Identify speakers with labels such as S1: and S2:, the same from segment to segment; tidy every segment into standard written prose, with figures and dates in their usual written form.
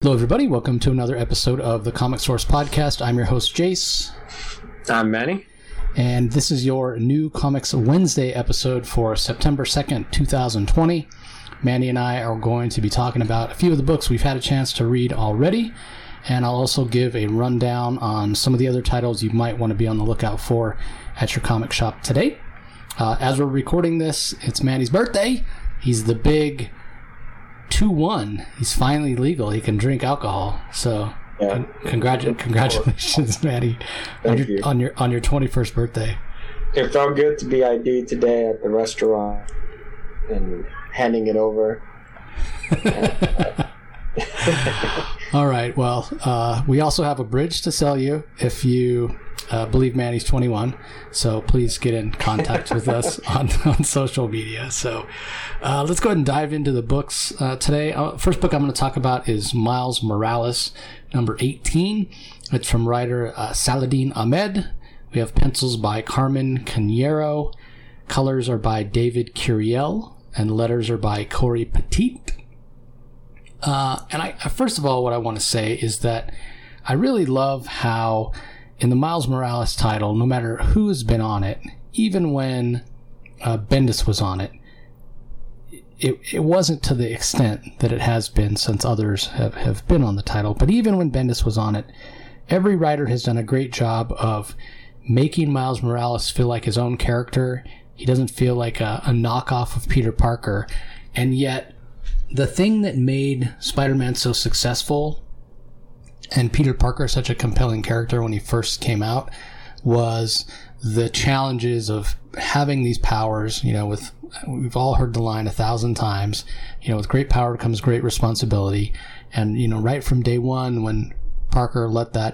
S1: Hello, everybody. Welcome to another episode of the Comic Source Podcast. I'm your host, Jace.
S2: I'm Manny.
S1: And this is your new Comics Wednesday episode for September 2nd, 2020. Manny and I are going to be talking about a few of the books we've had a chance to read already. And I'll also give a rundown on some of the other titles you might want to be on the lookout for at your comic shop today. As we're recording this, it's Manny's birthday. He's the big 2-1. He's finally legal. He can drink alcohol. So yeah. Congratulations, Manny, on your 21st birthday.
S2: It felt good to be ID today at the restaurant and handing it over.
S1: All right. Well, we also have a bridge to sell you if you believe Manny's 21. So please get in contact with us on social media. So let's go ahead and dive into the books today. First book I'm going to talk about is Miles Morales, number 18. It's from writer Saladin Ahmed. We have pencils by Carmen Cañero. Colors are by David Curiel. And letters are by Corey Petit. And first of all, what I want to say is that I really love how in the Miles Morales title, no matter who's been on it, even when Bendis was on it, it wasn't to the extent that it has been since others have been on the title. But even when Bendis was on it, every writer has done a great job of making Miles Morales feel like his own character. He doesn't feel like a knockoff of Peter Parker. And yet, the thing that made Spider-Man so successful and Peter Parker such a compelling character when he first came out was the challenges of having these powers. You know, we've all heard the line 1,000 times, you know, with great power comes great responsibility. And, you know, right from day one when Parker let that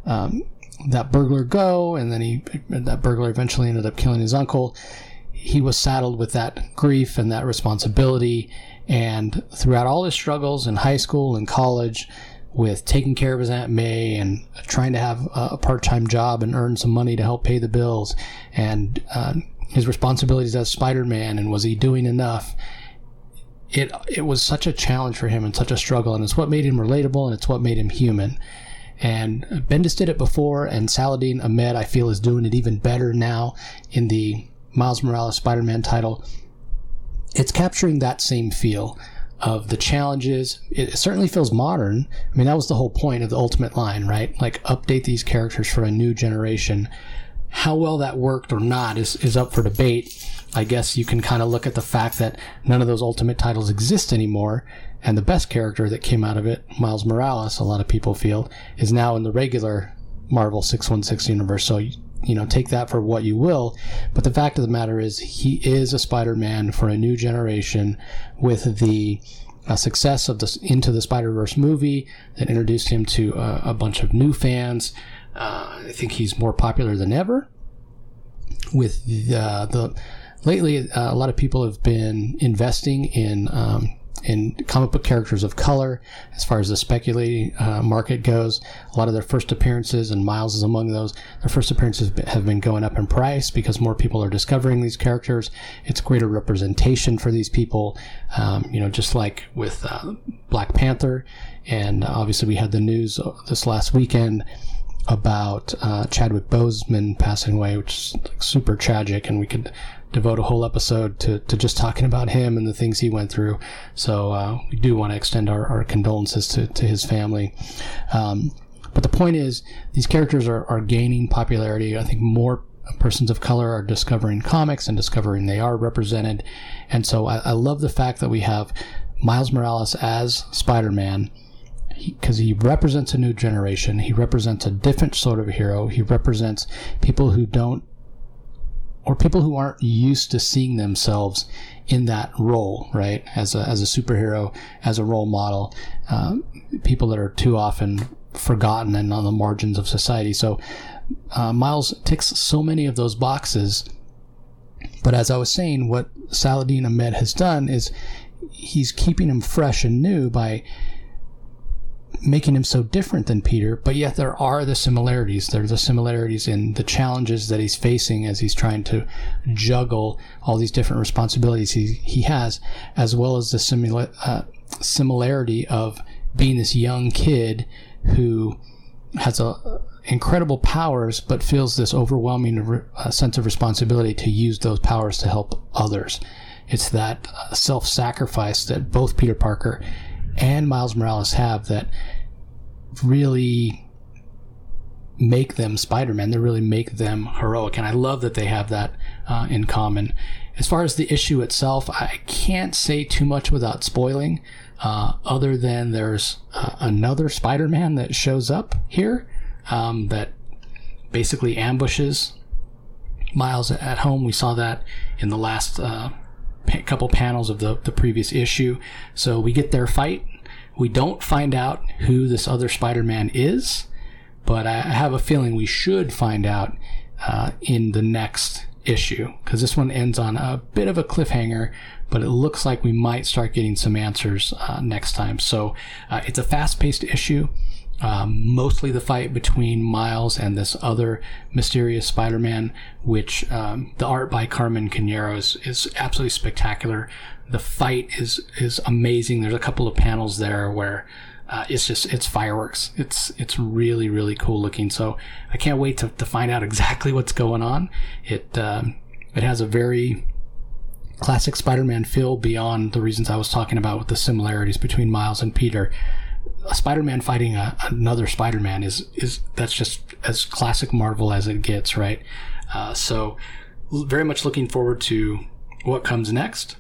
S1: burglar go, and then that burglar eventually ended up killing his uncle, he was saddled with that grief and that responsibility. And throughout all his struggles in high school and college with taking care of his Aunt May and trying to have a part-time job and earn some money to help pay the bills, and his responsibilities as Spider-Man, and was he doing enough? It was such a challenge for him and such a struggle, and it's what made him relatable, and it's what made him human. And Bendis did it before, and Saladin Ahmed, I feel, is doing it even better now in the Miles Morales Spider-Man title. It's capturing that same feel of the challenges. It certainly feels modern. I mean, that was the whole point of the Ultimate line, right? Like, update these characters for a new generation. How well that worked or not is up for debate. I guess you can kind of look at the fact that none of those Ultimate titles exist anymore, and the best character that came out of it, Miles Morales, a lot of people feel, is now in the regular Marvel 616 universe. So, you know, take that for what you will. But the fact of the matter is, he is a Spider-Man for a new generation with the success of the Into the Spider-Verse movie that introduced him to a bunch of new fans. I think he's more popular than ever. With lately, a lot of people have been investing in comic book characters of color as far as the speculating market goes. A lot of their first appearances, and Miles is among those, their first appearances have been going up in price because more people are discovering these characters. It's greater representation for these people, you know, just like with Black Panther. And obviously we had the news this last weekend about Chadwick Boseman passing away, which is super tragic, and we could devote a whole episode to just talking about him and the things he went through. So we do want to extend our condolences to his family. But the point is, these characters are gaining popularity. I think more persons of color are discovering comics and discovering they are represented. And so I love the fact that we have Miles Morales as Spider-Man, because he represents a new generation. He represents a different sort of hero. He represents people who aren't used to seeing themselves in that role, right? As a superhero, as a role model, people that are too often forgotten and on the margins of society. So Miles ticks so many of those boxes. But as I was saying, what Saladin Ahmed has done is he's keeping him fresh and new by making him so different than Peter, but yet there are the similarities. There's the similarities in the challenges that he's facing as he's trying to juggle all these different responsibilities he has, as well as the similarity of being this young kid who has incredible powers, but feels this overwhelming sense of responsibility to use those powers to help others. It's that self-sacrifice that both Peter Parker and Miles Morales have that really make them Spider-Man. They really make them heroic, and I love that they have that in common. As far as the issue itself, I can't say too much without spoiling, other than there's another Spider-Man that shows up here that basically ambushes Miles at home. We saw that in the last couple panels of the previous issue. So we get their fight. We don't find out who this other Spider-Man is, but I have a feeling we should find out in the next issue, because this one ends on a bit of a cliffhanger, but it looks like we might start getting some answers next time. So it's a fast-paced issue. Mostly the fight between Miles and this other mysterious Spider-Man, which the art by Carmen Cañero is absolutely spectacular. The fight is amazing. There's a couple of panels there where it's fireworks. It's really, really cool looking. So I can't wait to find out exactly what's going on. It has a very classic Spider-Man feel beyond the reasons I was talking about with the similarities between Miles and Peter. A Spider-Man fighting another Spider-Man that's just as classic Marvel as it gets, right? So very much looking forward to what comes next.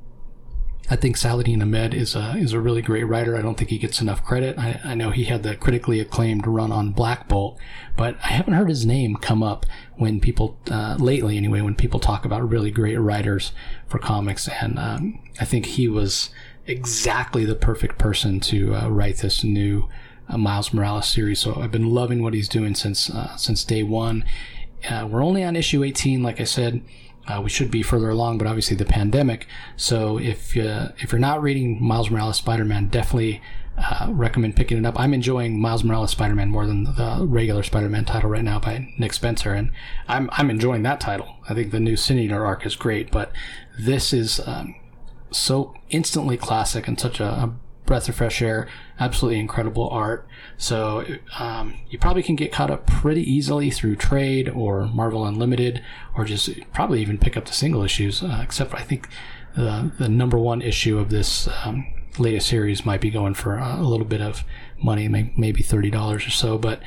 S1: I think Saladin Ahmed is a really great writer. I don't think he gets enough credit. I know he had the critically acclaimed run on Black Bolt, but I haven't heard his name come up when people, lately anyway, when people talk about really great writers for comics. And I think he was exactly the perfect person to write this new Miles Morales series. So I've been loving what he's doing since day one. We're only on issue 18, like I said. We should be further along, but obviously the pandemic. So if you're not reading Miles Morales Spider-Man, definitely recommend picking it up. I'm enjoying Miles Morales Spider-Man more than the regular Spider-Man title right now by Nick Spencer, and I'm enjoying that title. I think the new Sin Eater arc is great, but this is so instantly classic and such a breath of fresh air. Absolutely incredible art. So you probably can get caught up pretty easily through trade or Marvel Unlimited, or just probably even pick up the single issues, except for I think the number one issue of this latest series might be going for a little bit of money, maybe $30 or so. But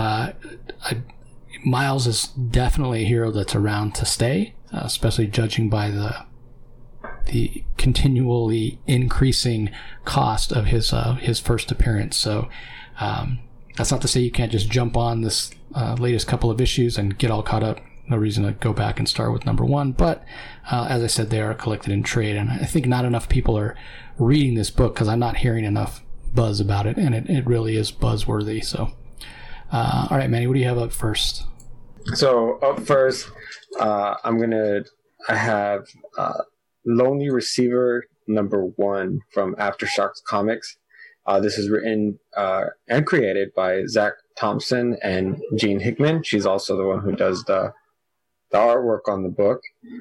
S1: Miles is definitely a hero that's around to stay, especially judging by the continually increasing cost of his first appearance. So that's not to say you can't just jump on this latest couple of issues and get all caught up. No reason to go back and start with number one. But as I said, they are collected in trade, and I think not enough people are reading this book because I'm not hearing enough buzz about it, and it really is buzzworthy. So all right, Manny, what do you have up first?
S2: So up first, I have Lonely Receiver #1 from Aftershocks Comics. This is written and created by Zach Thompson and Gene Hickman. She's also the one who does the artwork on the book.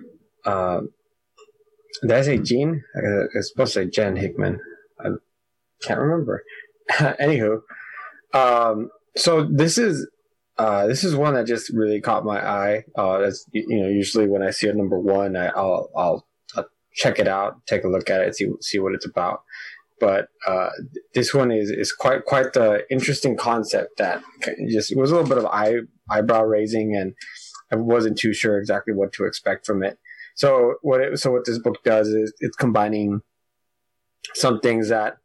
S2: Did I say Gene? It's supposed to say Jen Hickman. I can't remember. Anywho, so this is one that just really caught my eye. That's usually when I see a #1, I'll check it out, take a look at it, see what it's about. But this one is quite the interesting concept that just was a little bit of eyebrow raising, and I wasn't too sure exactly what to expect from it. So what this book does is it's combining some things that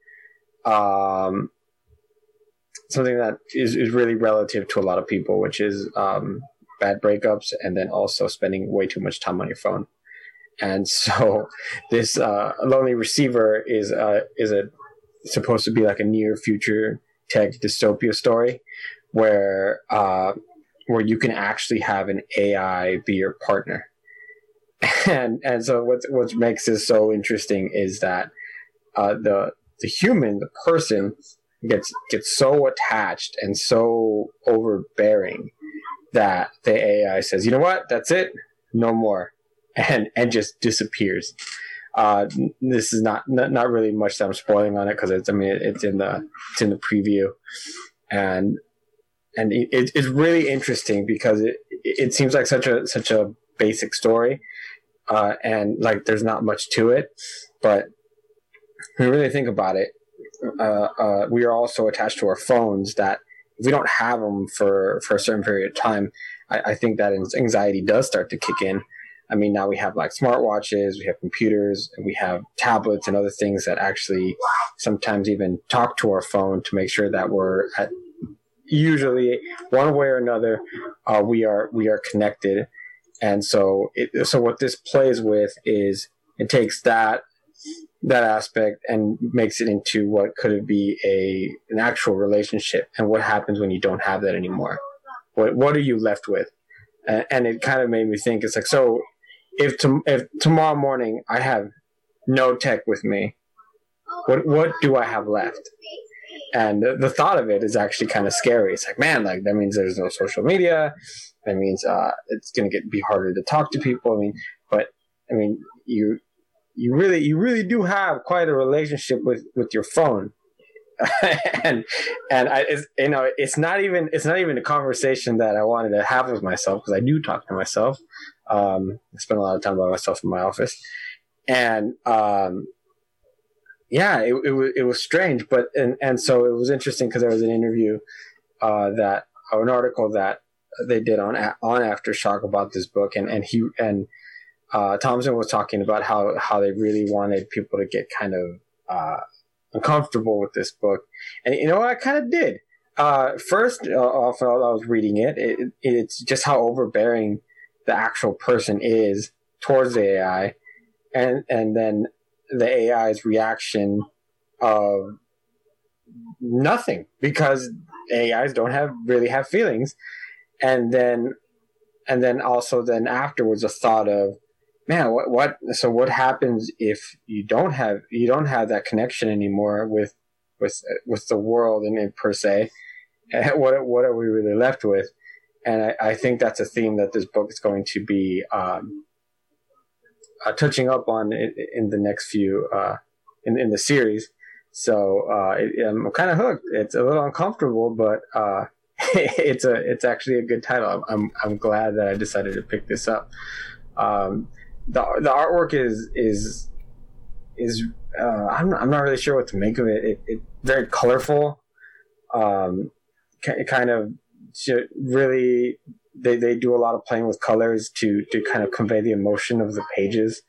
S2: something that is really relative to a lot of people, which is bad breakups, and then also spending way too much time on your phone. And so this Lonely Receiver is supposed to be like a near future tech dystopia story where you can actually have an AI be your partner. And so what makes this so interesting is that the human, the person, gets so attached and so overbearing that the AI says, you know what, that's it, no more. And just disappears. This is not really much that I'm spoiling on it because it's in the preview, and it's really interesting because it seems like such a basic story, and like there's not much to it, but when you really think about it, we are also attached to our phones that if we don't have them for a certain period of time, I think that anxiety does start to kick in. I mean, now we have like smartwatches, we have computers, and we have tablets and other things that actually sometimes even talk to our phone to make sure that we're usually one way or another, we are connected. And so what this plays with is it takes that aspect and makes it into what could be an actual relationship, and what happens when you don't have that anymore. What are you left with? And it kind of made me think, it's like, so if tomorrow morning I have no tech with me, what do I have left? And the thought of it is actually kind of scary. It's like, man, like that means there's no social media. That means it's going to be harder to talk to people. You really do have quite a relationship with your phone. It's not even a conversation that I wanted to have with myself, because I do talk to myself. I spend a lot of time by myself in my office, and it was strange, but so it was interesting because there was an interview an article that they did on Aftershock about this book, and Thompson was talking about how they really wanted people to get kind of uncomfortable with this book, and I kind of did. First off, I was reading it's just how overbearing the actual person is towards the AI, and then the AI's reaction of nothing, because AIs don't really have feelings, and then also afterwards a thought of, man, what happens if you don't have that connection anymore with the world and per se? What are we really left with? And I think that's a theme that this book is going to be touching up on in the next few in the series. So I'm kind of hooked. It's a little uncomfortable, but it's actually a good title. I'm glad that I decided to pick this up. The artwork is I'm not really sure what to make of it. It's very colorful. Kind of really, they do a lot of playing with colors to kind of convey the emotion of the pages.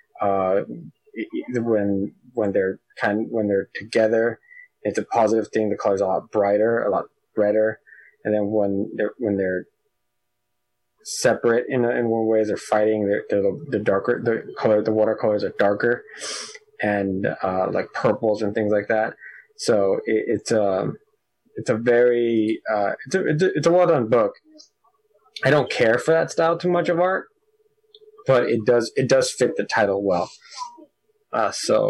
S2: When they're together, it's a positive thing. The color's a lot brighter, a lot redder, and then when they're separate in one way as they're fighting, they're darker. The watercolors are darker, and like purples and things like that. So it's a very it's a well done book. I don't care for that style too much of art, but it does fit the title well. I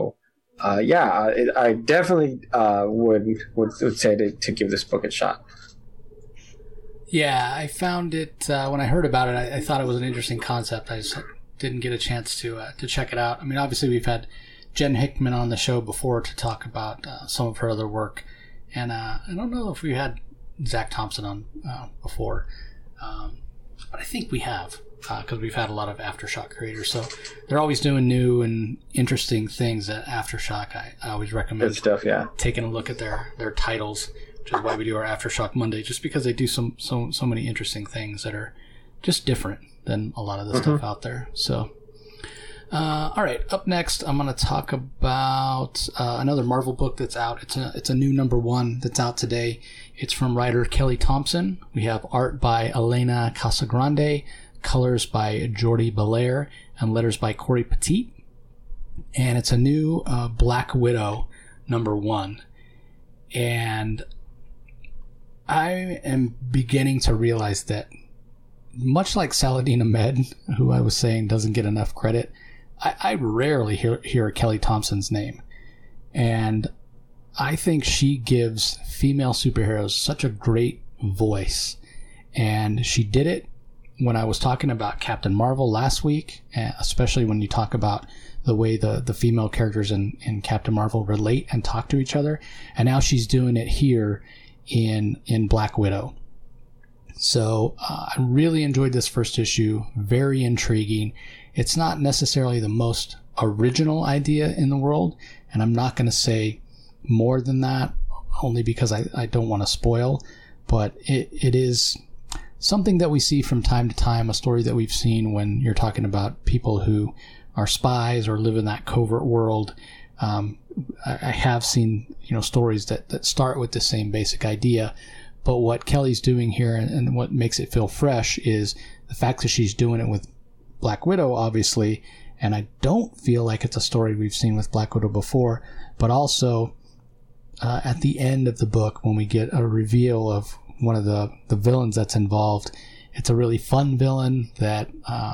S2: definitely would say to give this book a shot.
S1: Yeah, I found it when I heard about it. I thought it was an interesting concept. I just didn't get a chance to check it out. I mean, obviously we've had Jen Hickman on the show before to talk about some of her other work, and I don't know if we had Zach Thompson on before, but I think we have, because we've had a lot of Aftershock creators. So they're always doing new and interesting things at Aftershock. I always recommend
S2: good stuff, yeah,
S1: taking a look at their titles, which is why we do our Aftershock Monday, just because they do so many interesting things that are just different than a lot of the stuff out there. So, all right, up next, I'm going to talk about another Marvel book that's out. It's a new #1 that's out today. It's from writer Kelly Thompson. We have art by Elena Casagrande, colors by Jordi Belair, and letters by Corey Petit. And it's a new Black Widow #1. And I am beginning to realize that, much like Saladin Ahmed, who I was saying doesn't get enough credit, I rarely hear Kelly Thompson's name. And I think she gives female superheroes such a great voice. And she did it when I was talking about Captain Marvel last week, especially when you talk about the way the female characters in Captain Marvel relate and talk to each other. And now she's doing it here in Black Widow. So I really enjoyed this first issue. Very intriguing. It's not necessarily the most original idea in the world, and I'm not going to say more than that, only because I don't want to spoil, but it is something that we see from time to time, a story that we've seen when you're talking about people who are spies or live in that covert world. I have seen, stories that start with the same basic idea, but what Kelly's doing here and what makes it feel fresh is the fact that she's doing it with Black Widow, obviously, and I don't feel like it's a story we've seen with Black Widow before, but also at the end of the book, when we get a reveal of one of the villains that's involved, it's a really fun villain that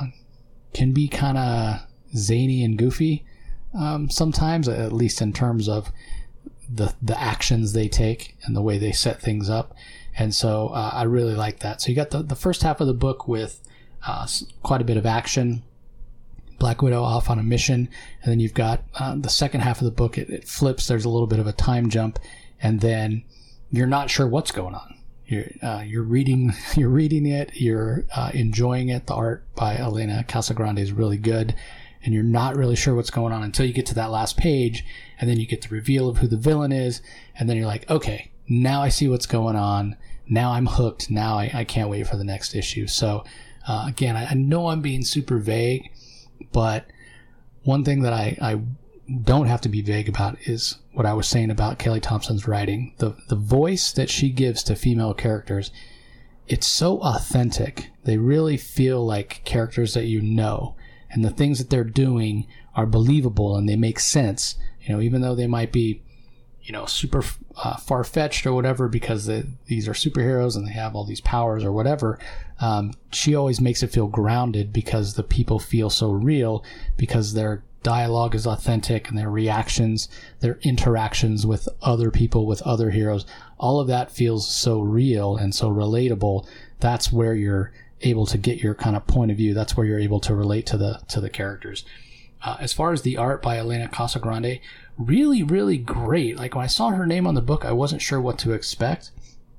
S1: can be kind of zany and goofy sometimes, at least in terms of the actions they take and the way they set things up. And so I really like that. So you got the first half of the book with quite a bit of action, Black Widow off on a mission, and then you've got the second half of the book. It flips. There's a little bit of a time jump, and then you're not sure what's going on. You're reading it. You're enjoying it. The art by Elena Casagrande is really good, and you're not really sure what's going on until you get to that last page, and then you get the reveal of who the villain is, and then you're like, okay, now I see what's going on. Now I'm hooked. Now I can't wait for the next issue. So again, I know I'm being super vague, but one thing that I don't have to be vague about is what I was saying about Kelly Thompson's writing. The voice that she gives to female characters, it's so authentic. They really feel like characters that you know, and the things that they're doing are believable and they make sense. Even though they might be, super far-fetched or whatever, because these are superheroes and they have all these powers or whatever, she always makes it feel grounded because the people feel so real, because their dialogue is authentic and their reactions, their interactions with other people, with other heroes, all of that feels so real and so relatable. That's where you're able to get your kind of point of view. That's where you're able to relate to the characters. As far as the art by Elena Casagrande, really, really great. Like when I saw her name on the book, I wasn't sure what to expect.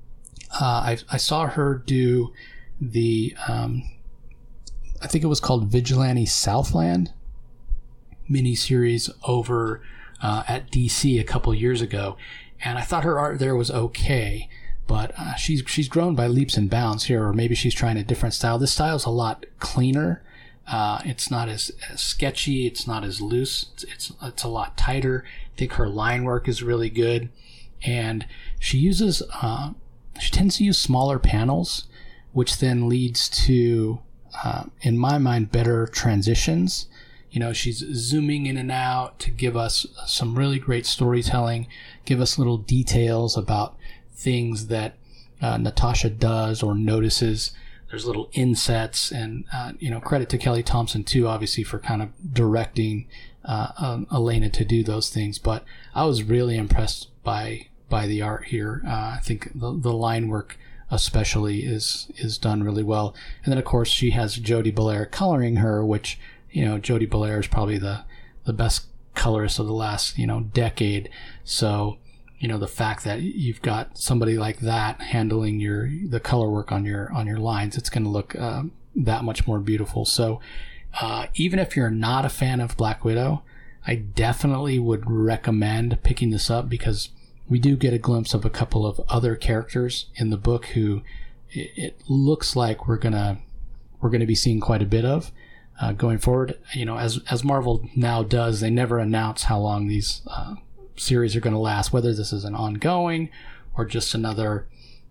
S1: I saw her do the, I think it was called Vigilante Southland miniseries over at DC a couple years ago, and I thought her art there was okay, but she's grown by leaps and bounds here, or maybe she's trying a different style. This style's a lot cleaner. It's not as sketchy. It's not as loose. It's a lot tighter. I think her line work is really good, and she tends to use smaller panels, which then leads to, in my mind, better transitions. She's zooming in and out to give us some really great storytelling, give us little details about things that Natasha does or notices. There's little insets, and credit to Kelly Thompson too, obviously, for kind of directing Elena to do those things. But I was really impressed by the art here. I think the line work especially is done really well. And then of course she has Jody Belair coloring her, which Jody Belair is probably the best colorist of the last decade. So the fact that you've got somebody like that handling the color work on your lines, it's going to look that much more beautiful. So even if you're not a fan of Black Widow, I definitely would recommend picking this up, because we do get a glimpse of a couple of other characters in the book who it looks like we're gonna be seeing quite a bit of going forward. As Marvel now does, they never announce how long these series are going to last, whether this is an ongoing or just another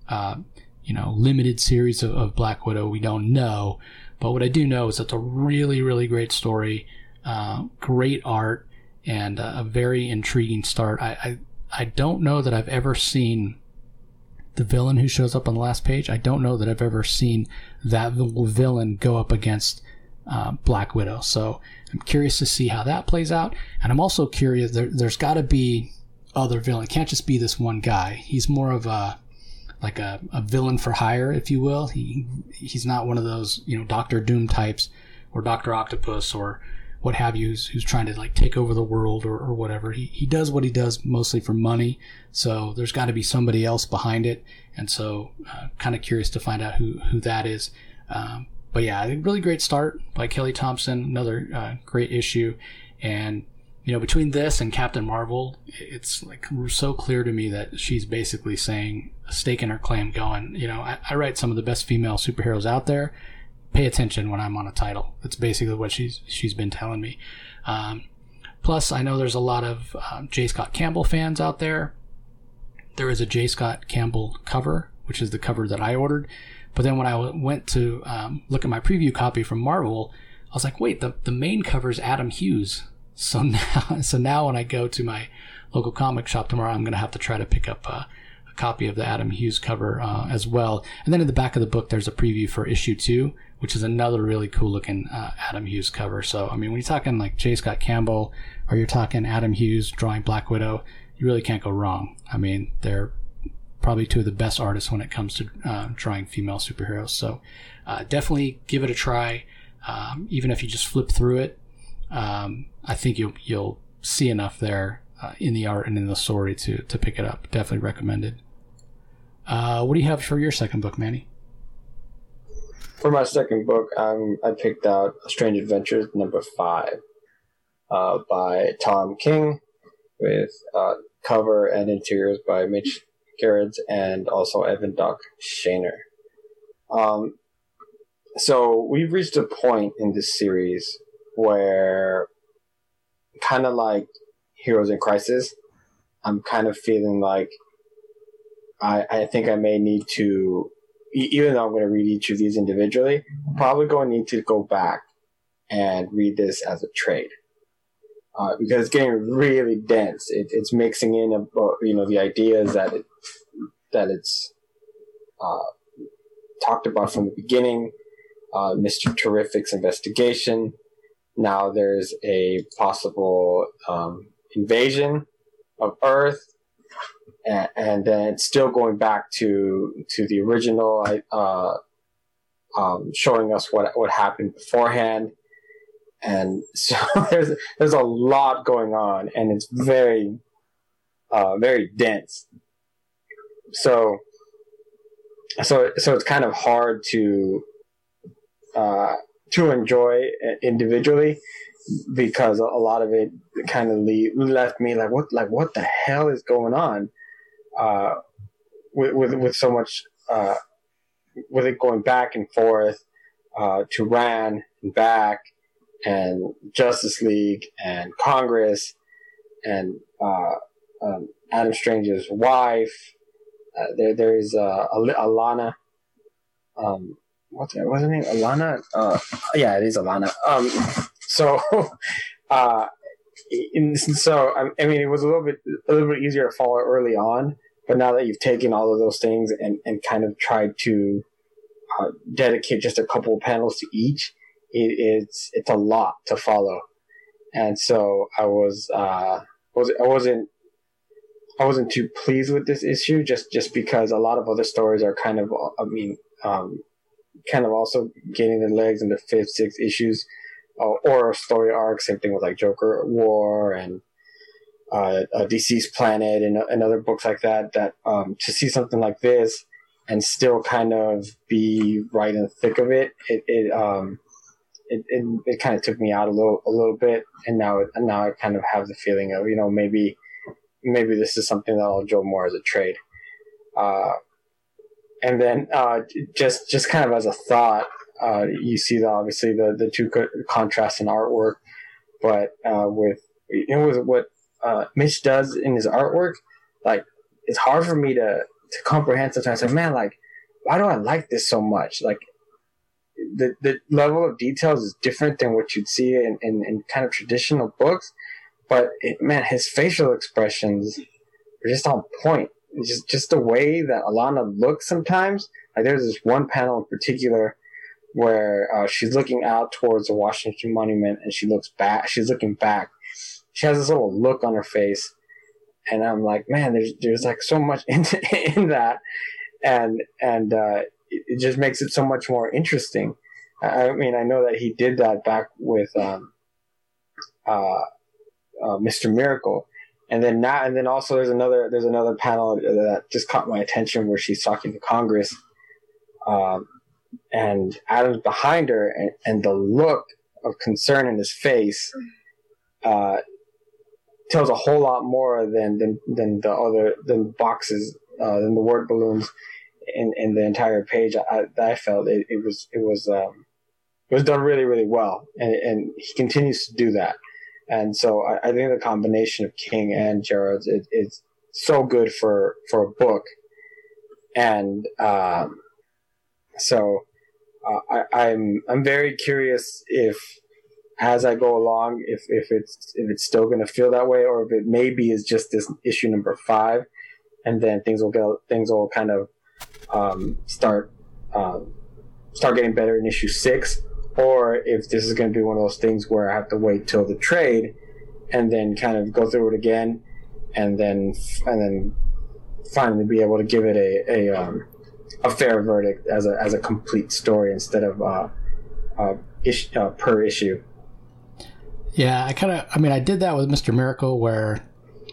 S1: limited series of Black Widow. We don't know, but what I do know is it's a really, really great story, great art, and a very intriguing start. I don't know that I've ever seen the villain who shows up on the last page. I don't know that I've ever seen that villain go up against Black Widow. So I'm curious to see how that plays out. And I'm also curious, there's got to be other villain. It can't just be this one guy. He's more of a like a villain for hire, if you will. He's not one of those, Doctor Doom types or Doctor Octopus or what have you, who's trying to like take over the world or whatever. He does what he does mostly for money. So there's got to be somebody else behind it. And so kind of curious to find out who that is. But yeah, a really great start by Kelly Thompson. Another great issue. And, between this and Captain Marvel, it's like so clear to me that she's basically saying, a stake in her claim going, I write some of the best female superheroes out there. Pay attention when I'm on a title. That's basically what she's been telling me. Plus, I know there's a lot of J. Scott Campbell fans out there. There is a J. Scott Campbell cover, which is the cover that I ordered. But then when I went to look at my preview copy from Marvel, I was like, wait, the main cover is Adam Hughes. So now when I go to my local comic shop tomorrow, I'm going to have to try to pick up a copy of the Adam Hughes cover as well. And then in the back of the book, there's a preview for issue 2, which is another really cool looking Adam Hughes cover. So, I mean, when you're talking like J. Scott Campbell or you're talking Adam Hughes drawing Black Widow, you really can't go wrong. I mean, they're probably two of the best artists when it comes to drawing female superheroes. So definitely give it a try. Even if you just flip through it, I think you'll see enough there in the art and in the story to pick it up. Definitely recommended. What do you have for your second book, Manny?
S2: For my second book, I picked out Strange Adventures number 5 by Tom King, with cover and interiors by Mitch Gerrits and also Evan Doc Shaner. So we've reached a point in this series where, kind of like Heroes in Crisis, I'm kind of feeling like I think I may need to, even though I'm going to read each of these individually, I'm probably going to need to go back and read this as a trade. Because it's getting really dense. It's mixing in, the ideas that it's talked about from the beginning. Mr. Terrific's investigation. Now there's a possible invasion of Earth, and then it's still going back to the original, showing us what happened beforehand. And so there's a lot going on, and it's very very dense. So it's kind of hard to enjoy individually, because a lot of it kind of left me like what the hell is going on with so much with it going back and forth to Ran and back, and Justice League and Congress and Adam Strange's wife. There's Alana. What's her name? Alana? Yeah, it is Alana. So I mean, it was a little bit easier to follow early on, but now that you've taken all of those things and kind of tried to dedicate just a couple of panels to each, it's a lot to follow. And so I wasn't too pleased with this issue, just because a lot of other stories are kind of also getting their legs in the 5th, 6th issues, or story arcs. Same thing with like Joker War and DC's Planet and other books like that. That to see something like this and still kind of be right in the thick of it, it kind of took me out a little bit. And now I kind of have the feeling of, maybe this is something that I'll enjoy more as a trade. And then just kind of as a thought, you see obviously the two contrasts in artwork, but with what Mitch does in his artwork, like it's hard for me to comprehend sometimes. Like, man, like why do I like this so much? Like the level of details is different than what you'd see in kind of traditional books, but his facial expressions are just on point. Just the way that Alana looks sometimes. Like there's this one panel in particular where she's looking out towards the Washington Monument, and she looks back. She's looking back. She has this little look on her face, and I'm like, man, there's like so much in that. it just makes it so much more interesting. I mean, I know that he did that back with Mr. Miracle, and then also there's another panel that just caught my attention where she's talking to Congress, and Adam's behind her, and the look of concern in his face tells a whole lot more than the boxes, than the word balloons in the entire page. I felt it was done really, really well, and he continues to do that. And so I think the combination of King and Gerard's is so good for a book. And I'm very curious if, as I go along, if it's still going to feel that way, or if it maybe is just this issue number 5, and then things will kind of start getting better in issue 6. Or if this is going to be one of those things where I have to wait till the trade and then kind of go through it again, and then finally be able to give it a fair verdict as a complete story instead of per issue.
S1: Yeah, I did that with Mr. Miracle, where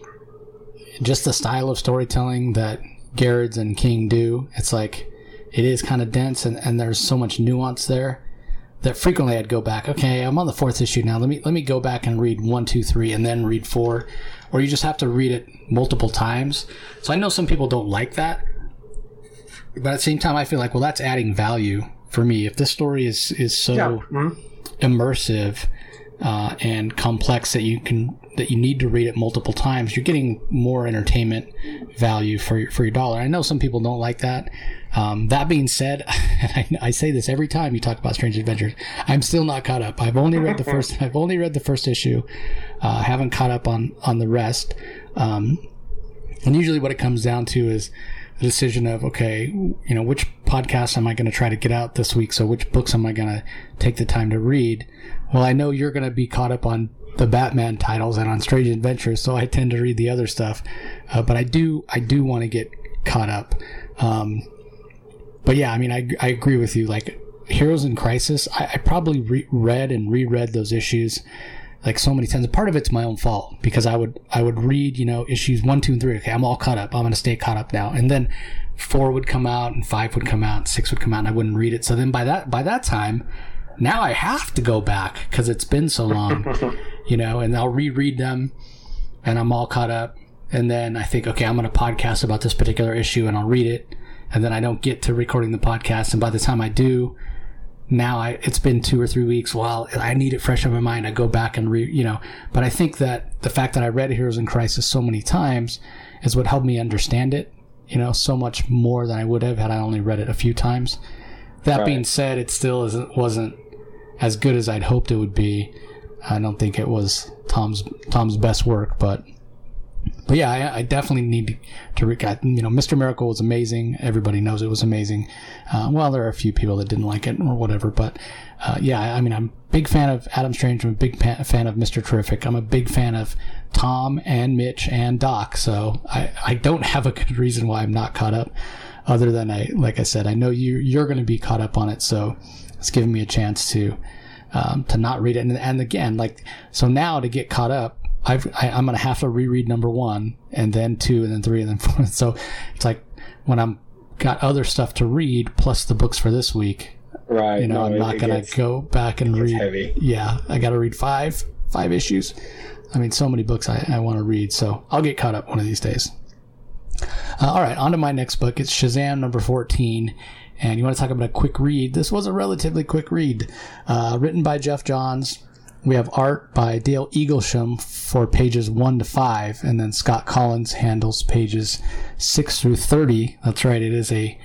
S1: just the style of storytelling that Gerard's and King do, it's like it is kind of dense, and there's so much nuance there that frequently I'd go back. Okay, I'm on the 4th issue now. Let me go back and read 1, 2, 3, and then read 4. Or you just have to read it multiple times. So I know some people don't like that, but at the same time, I feel like, well, that's adding value for me. If this story is so immersive and complex that you need to read it multiple times, you're getting more entertainment value for your dollar. I know some people don't like that. That being said, and I say this every time you talk about Strange Adventures, I'm still not caught up. I've only read the first issue. Haven't caught up on the rest. And usually what it comes down to is the decision of, okay, which podcast am I going to try to get out this week? So which books am I going to take the time to read? Well, I know you're going to be caught up on the Batman titles and on Strange Adventures, so I tend to read the other stuff. But I do want to get caught up. But yeah, I mean, I agree with you. Like Heroes in Crisis, I probably read and reread those issues like so many times. Part of it's my own fault, because I would read, issues 1, 2, and 3. Okay, I'm all caught up. I'm going to stay caught up now. And then 4 would come out, and 5 would come out, and 6 would come out, and I wouldn't read it. So then by that time, now I have to go back because it's been so long, and I'll reread them, and I'm all caught up. And then I think, okay, I'm going to podcast about this particular issue, and I'll read it. And then I don't get to recording the podcast. And by the time I do, now it's been 2 or 3 weeks. Well, I need it fresh in my mind. I go back and but I think that the fact that I read Heroes in Crisis so many times is what helped me understand it, so much more than I would have had I only read it a few times. That being said, it still wasn't as good as I'd hoped it would be. I don't think it was Tom's best work, but yeah, I definitely need to Mr. Miracle was amazing. Everybody knows it was amazing. Well, there are a few people that didn't like it or whatever, but yeah, I mean, I'm a big fan of Adam Strange. I'm a big fan of Mr. Terrific. I'm a big fan of Tom and Mitch and Doc. So I don't have a good reason why I'm not caught up, other than like I said, I know you're going to be caught up on it. So it's giving me a chance to not read it. And again, so now to get caught up, I'm going to have to reread number 1, and then 2, and then 3, and then 4. So it's like when I'm got other stuff to read plus the books for this week.
S2: Right.
S1: I'm not going to go back and read.
S2: Heavy.
S1: Yeah, I got to read five issues. I mean, so many books I want to read. So I'll get caught up one of these days. All right, on to my next book. It's Shazam number 14. And you want to talk about a quick read. This was a relatively quick read. Written by Jeff Johns. We have art by Dale Eaglesham for pages 1 to 5, and then Scott Collins handles pages 6 through 30. That's right, it is a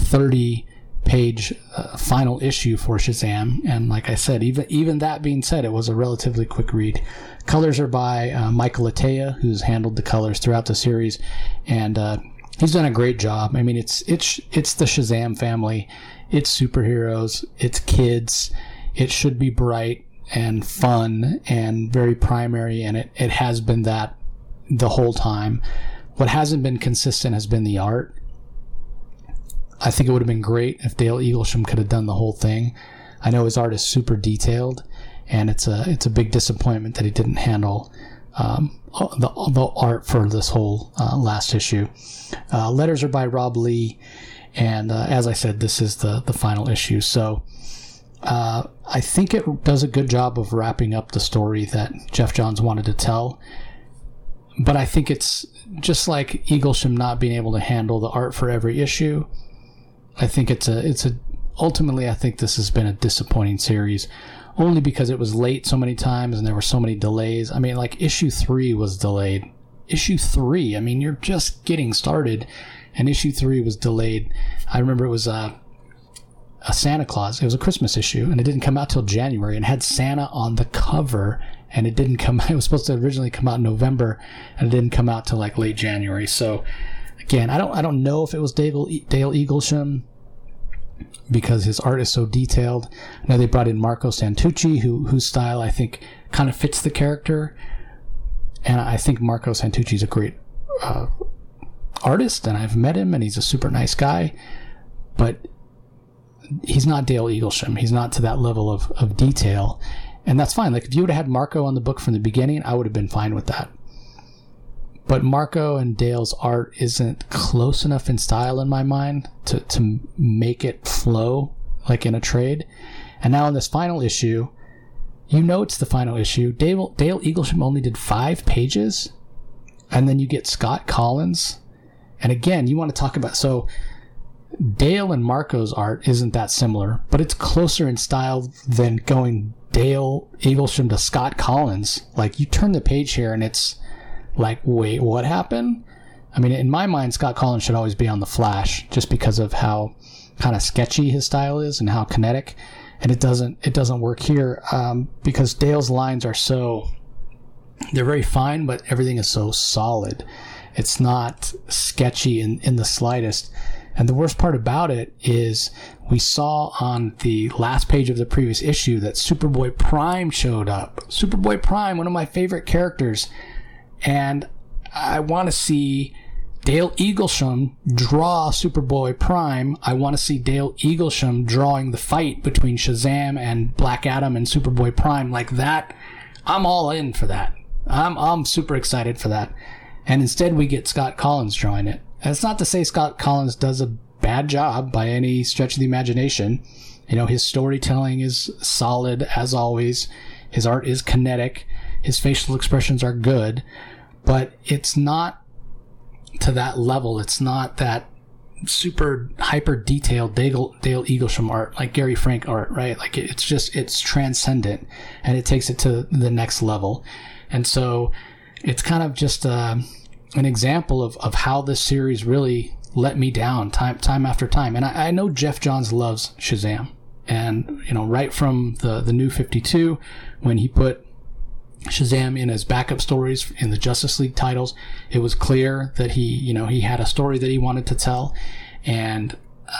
S1: 30-page final issue for Shazam. And like I said, even that being said, it was a relatively quick read. Colors are by Michael Atea, who's handled the colors throughout the series, and he's done a great job. I mean, it's the Shazam family. It's superheroes. It's kids. It should be bright and fun and very primary, and it has been that the whole time. What hasn't been consistent has been the art. I think it would have been great if Dale Eaglesham could have done the whole thing. I know his art is super detailed, and it's a big disappointment that he didn't handle the art for this whole last issue. Letters are by Rob Lee, and as I said, this is the final issue. So I think it does a good job of wrapping up the story that Geoff Johns wanted to tell. But I think it's just like Eaglesham not being able to handle the art for every issue. I think ultimately, I think this has been a disappointing series, only because it was late so many times and there were so many delays. I mean, like issue 3 was delayed. Issue 3, I mean, you're just getting started, and issue 3 was delayed. I remember it was a Santa Claus. It was a Christmas issue, and it didn't come out till January, and had Santa on the cover, and it didn't come. It was supposed to originally come out in November, and it didn't come out till like late January. So, again, I don't know if it was Dale Eaglesham, because his art is so detailed. I know they brought in Marco Santucci, whose style I think kind of fits the character, and I think Marco Santucci is a great artist, and I've met him, and he's a super nice guy, but he's not Dale Eaglesham. He's not to that level of detail, and that's fine. Like, if you would have had Marco on the book from the beginning, I would have been fine with that. But Marco and Dale's art isn't close enough in style in my mind to make it flow like in a trade. And now in this final issue, it's the final issue. Dale Eaglesham only did 5 pages, and then you get Scott Collins. And again, you want to talk about... So Dale and Marco's art isn't that similar, but it's closer in style than going Dale Eaglesham to Scott Collins. Like, you turn the page here and it's like, wait, what happened? I mean, in my mind, Scott Collins should always be on the Flash, just because of how kind of sketchy his style is and how kinetic. And it doesn't work here because Dale's lines are they're very fine, but everything is so solid. It's not sketchy in the slightest. And the worst part about it is we saw on the last page of the previous issue that Superboy Prime showed up. Superboy Prime, one of my favorite characters. And I want to see Dale Eaglesham draw Superboy Prime. I want to see Dale Eaglesham drawing the fight between Shazam and Black Adam and Superboy Prime. Like that, I'm all in for that. I'm super excited for that. And instead we get Scott Collins drawing it. And it's not to say Scott Collins does a bad job by any stretch of the imagination. His storytelling is solid as always. His art is kinetic. His facial expressions are good, but it's not to that level. It's not that super hyper detailed Dale Eaglesham art, like Gary Frank art, right? Like it's transcendent, and it takes it to the next level. And so it's kind of just an example of how this series really let me down time after time. And I know Geoff Johns loves Shazam, and right from the New 52, when he put Shazam in as backup stories in the Justice League titles, it was clear that he had a story that he wanted to tell, and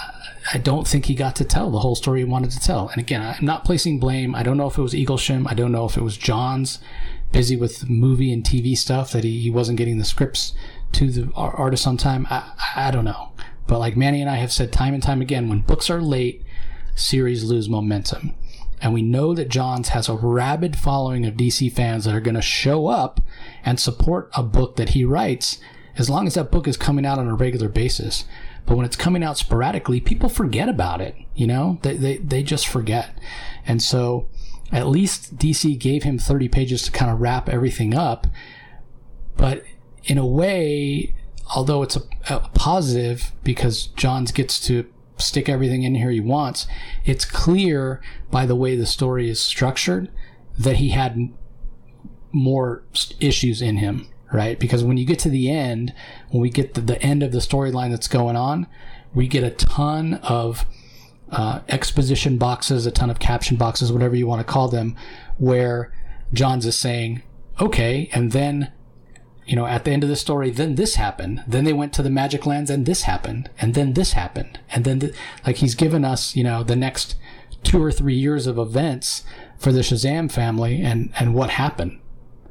S1: I don't think he got to tell the whole story he wanted to tell. And again, I'm not placing blame. I don't know if it was Eaglesham. I don't know if it was Johns, busy with movie and TV stuff, that he wasn't getting the scripts to the artists on time. I don't know. But like Manny and I have said time and time again, when books are late, series lose momentum. And we know that Johns has a rabid following of DC fans that are going to show up and support a book that he writes, as long as that book is coming out on a regular basis. But when it's coming out sporadically, people forget about it. They just forget. And so at least DC gave him 30 pages to kind of wrap everything up. But in a way, although it's a positive, because Johns gets to stick everything in here he wants, it's clear by the way the story is structured that he had more issues in him, right? Because when you get to the end, when we get the end of the storyline that's going on, we get a ton of exposition boxes, a ton of caption boxes, whatever you want to call them, where Johns is saying, okay, and then at the end of the story, then this happened. Then they went to the Magic Lands, and this happened. And then this happened. And then, he's given us, the next 2 or 3 years of events for the Shazam family and what happened.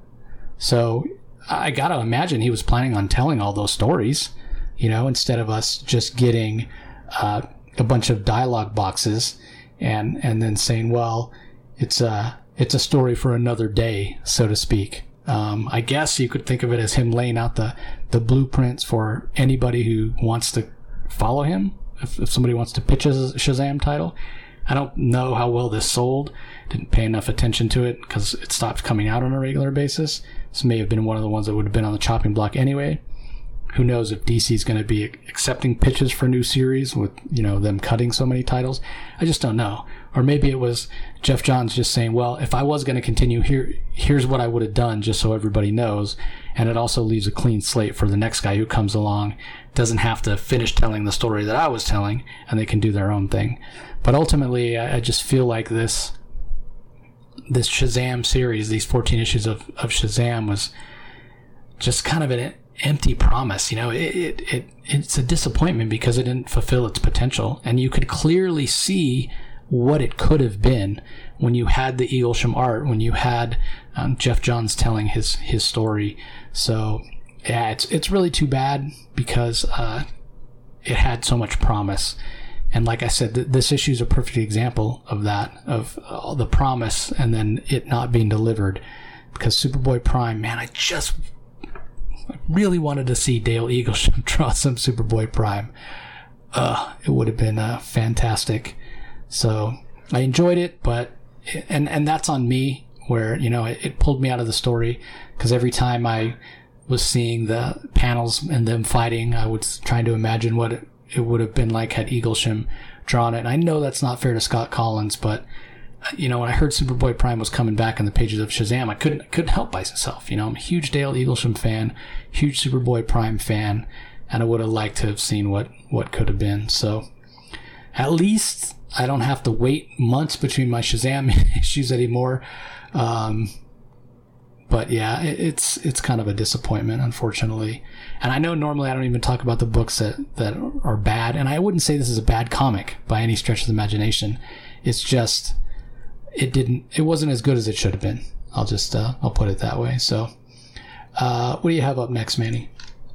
S1: So I gotta imagine he was planning on telling all those stories, instead of us just getting a bunch of dialogue boxes and then saying, well, it's a story for another day, so to speak. I guess you could think of it as him laying out the blueprints for anybody who wants to follow him. If somebody wants to pitch a Shazam title. I don't know how well this sold. Didn't pay enough attention to it because it stopped coming out on a regular basis. This may have been one of the ones that would have been on the chopping block anyway. Who knows if DC is going to be accepting pitches for new series with, them cutting so many titles. I just don't know. Or maybe it was Jeff Johns just saying, well, if I was going to continue here's what I would have done just so everybody knows. And it also leaves a clean slate for the next guy who comes along, doesn't have to finish telling the story that I was telling, and they can do their own thing. But ultimately, I just feel like this Shazam series, these 14 issues of Shazam, was just kind of an empty promise. It's a disappointment because it didn't fulfill its potential, and you could clearly see what it could have been when you had the Eaglesham art, when you had Jeff Johns telling his story. So yeah, it's really too bad because it had so much promise. And like I said, this issue is a perfect example of that, of the promise and then it not being delivered. Because Superboy Prime, man, I really wanted to see Dale Eaglesham draw some Superboy Prime. It would have been fantastic. So I enjoyed it, but and that's on me, where it pulled me out of the story, because every time I was seeing the panels and them fighting, I was trying to imagine what it would have been like had Eaglesham drawn it. And I know that's not fair to Scott Collins, but when I heard Superboy Prime was coming back in the pages of Shazam, I couldn't help myself. I'm a huge Dale Eaglesham fan, huge Superboy Prime fan, and I would have liked to have seen what could have been. So at least I don't have to wait months between my Shazam issues anymore. But yeah, it's kind of a disappointment, unfortunately. And I know normally I don't even talk about the books that are bad, and I wouldn't say this is a bad comic by any stretch of the imagination. It's just it wasn't as good as it should have been. I'll put it that way. So what do you have up next, Manny?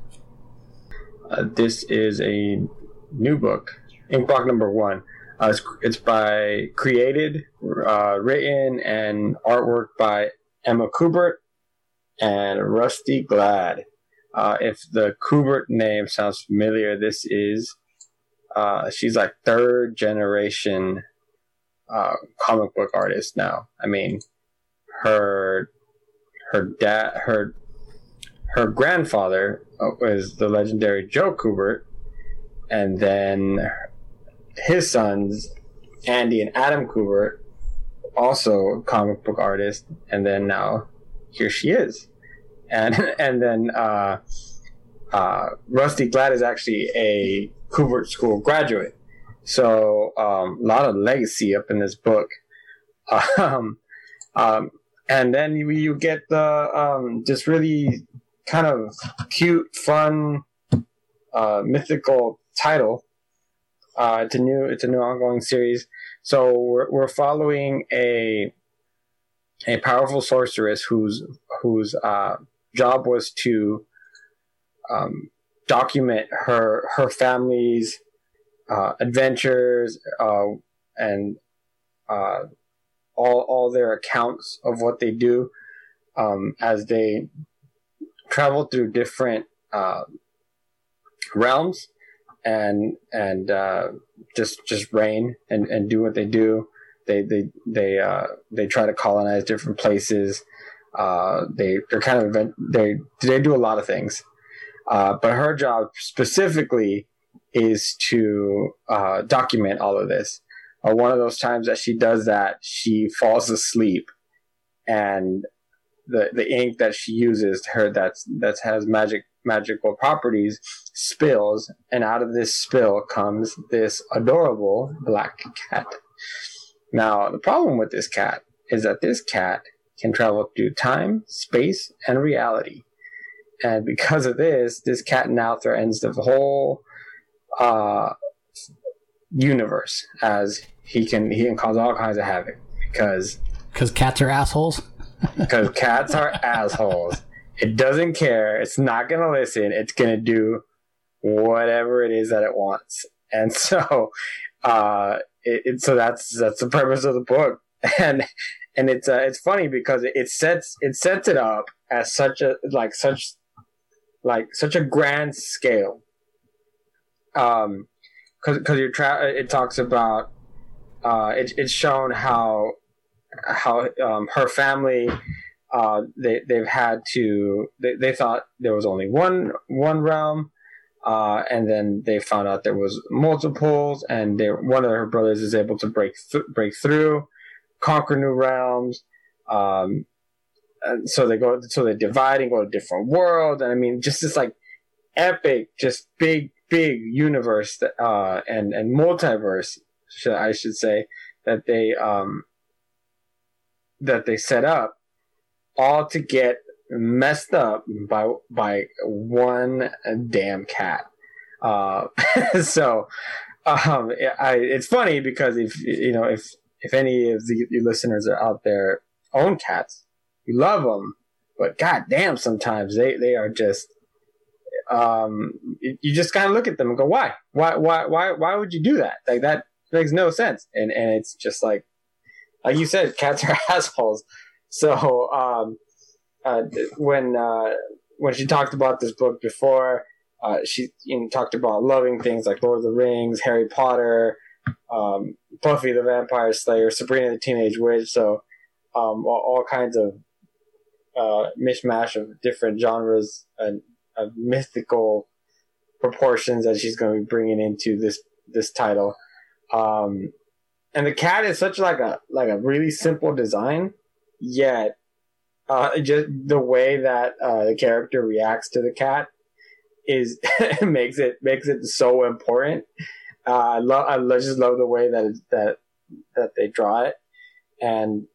S2: This is a new book, Inkblock number 1. It's created, written, and artwork by Emma Kubert and Rusty Glad. If the Kubert name sounds familiar, this is she's like third generation comic book artist now. I mean, her grandfather was the legendary Joe Kubert, and then his sons, Andy and Adam Kubert, also comic book artist, and then now here she is. And then Rusty Glad is actually a Kubert School graduate. So a lot of legacy up in this book. And then you get the just really kind of cute, fun, mythical title. It's a new ongoing series. So we're following a powerful sorceress whose job was to document her family's adventures and all their accounts of what they do as they travel through different realms and just reign and do what they do. They try to colonize different places. They do a lot of things, but her job specifically is to document all of this. One of those times that she does that, she falls asleep, and the ink that she uses that has magical properties spills, and out of this spill comes this adorable black cat. Now, the problem with this cat is that this cat can travel through time, space, and reality. And because of this cat now threatens the whole universe, as he can cause all kinds of havoc because
S1: cats are assholes.
S2: Because cats are assholes. It doesn't care. It's not going to listen. It's going to do whatever it is that it wants. And so so that's the premise of the book. And it's funny because it sets it up as such a grand scale. Because it talks about it's shown how her family they've had to they thought there was only one realm, and then they found out there was multiples, and one of her brothers is able to break through, conquer new realms. And so they divide and go to different worlds, and I mean, just this like epic, just big universe that, and multiverse, I should say, that they set up, all to get messed up by one damn cat. So it's funny because if any of your listeners are out there own cats, you love them, but goddamn, sometimes they are just you just kind of look at them and go, why would you do that? Like, that makes no sense. And it's just like you said, cats are assholes. So when she talked about this book before, she talked about loving things like Lord of the Rings, Harry Potter, Buffy the Vampire Slayer, Sabrina the Teenage Witch. So all kinds of mishmash of different genres and of mythical proportions that she's going to be bringing into this title. And the cat is such like a really simple design, yet just the way that the character reacts to the cat is makes it so important. I just love the way that they draw it, and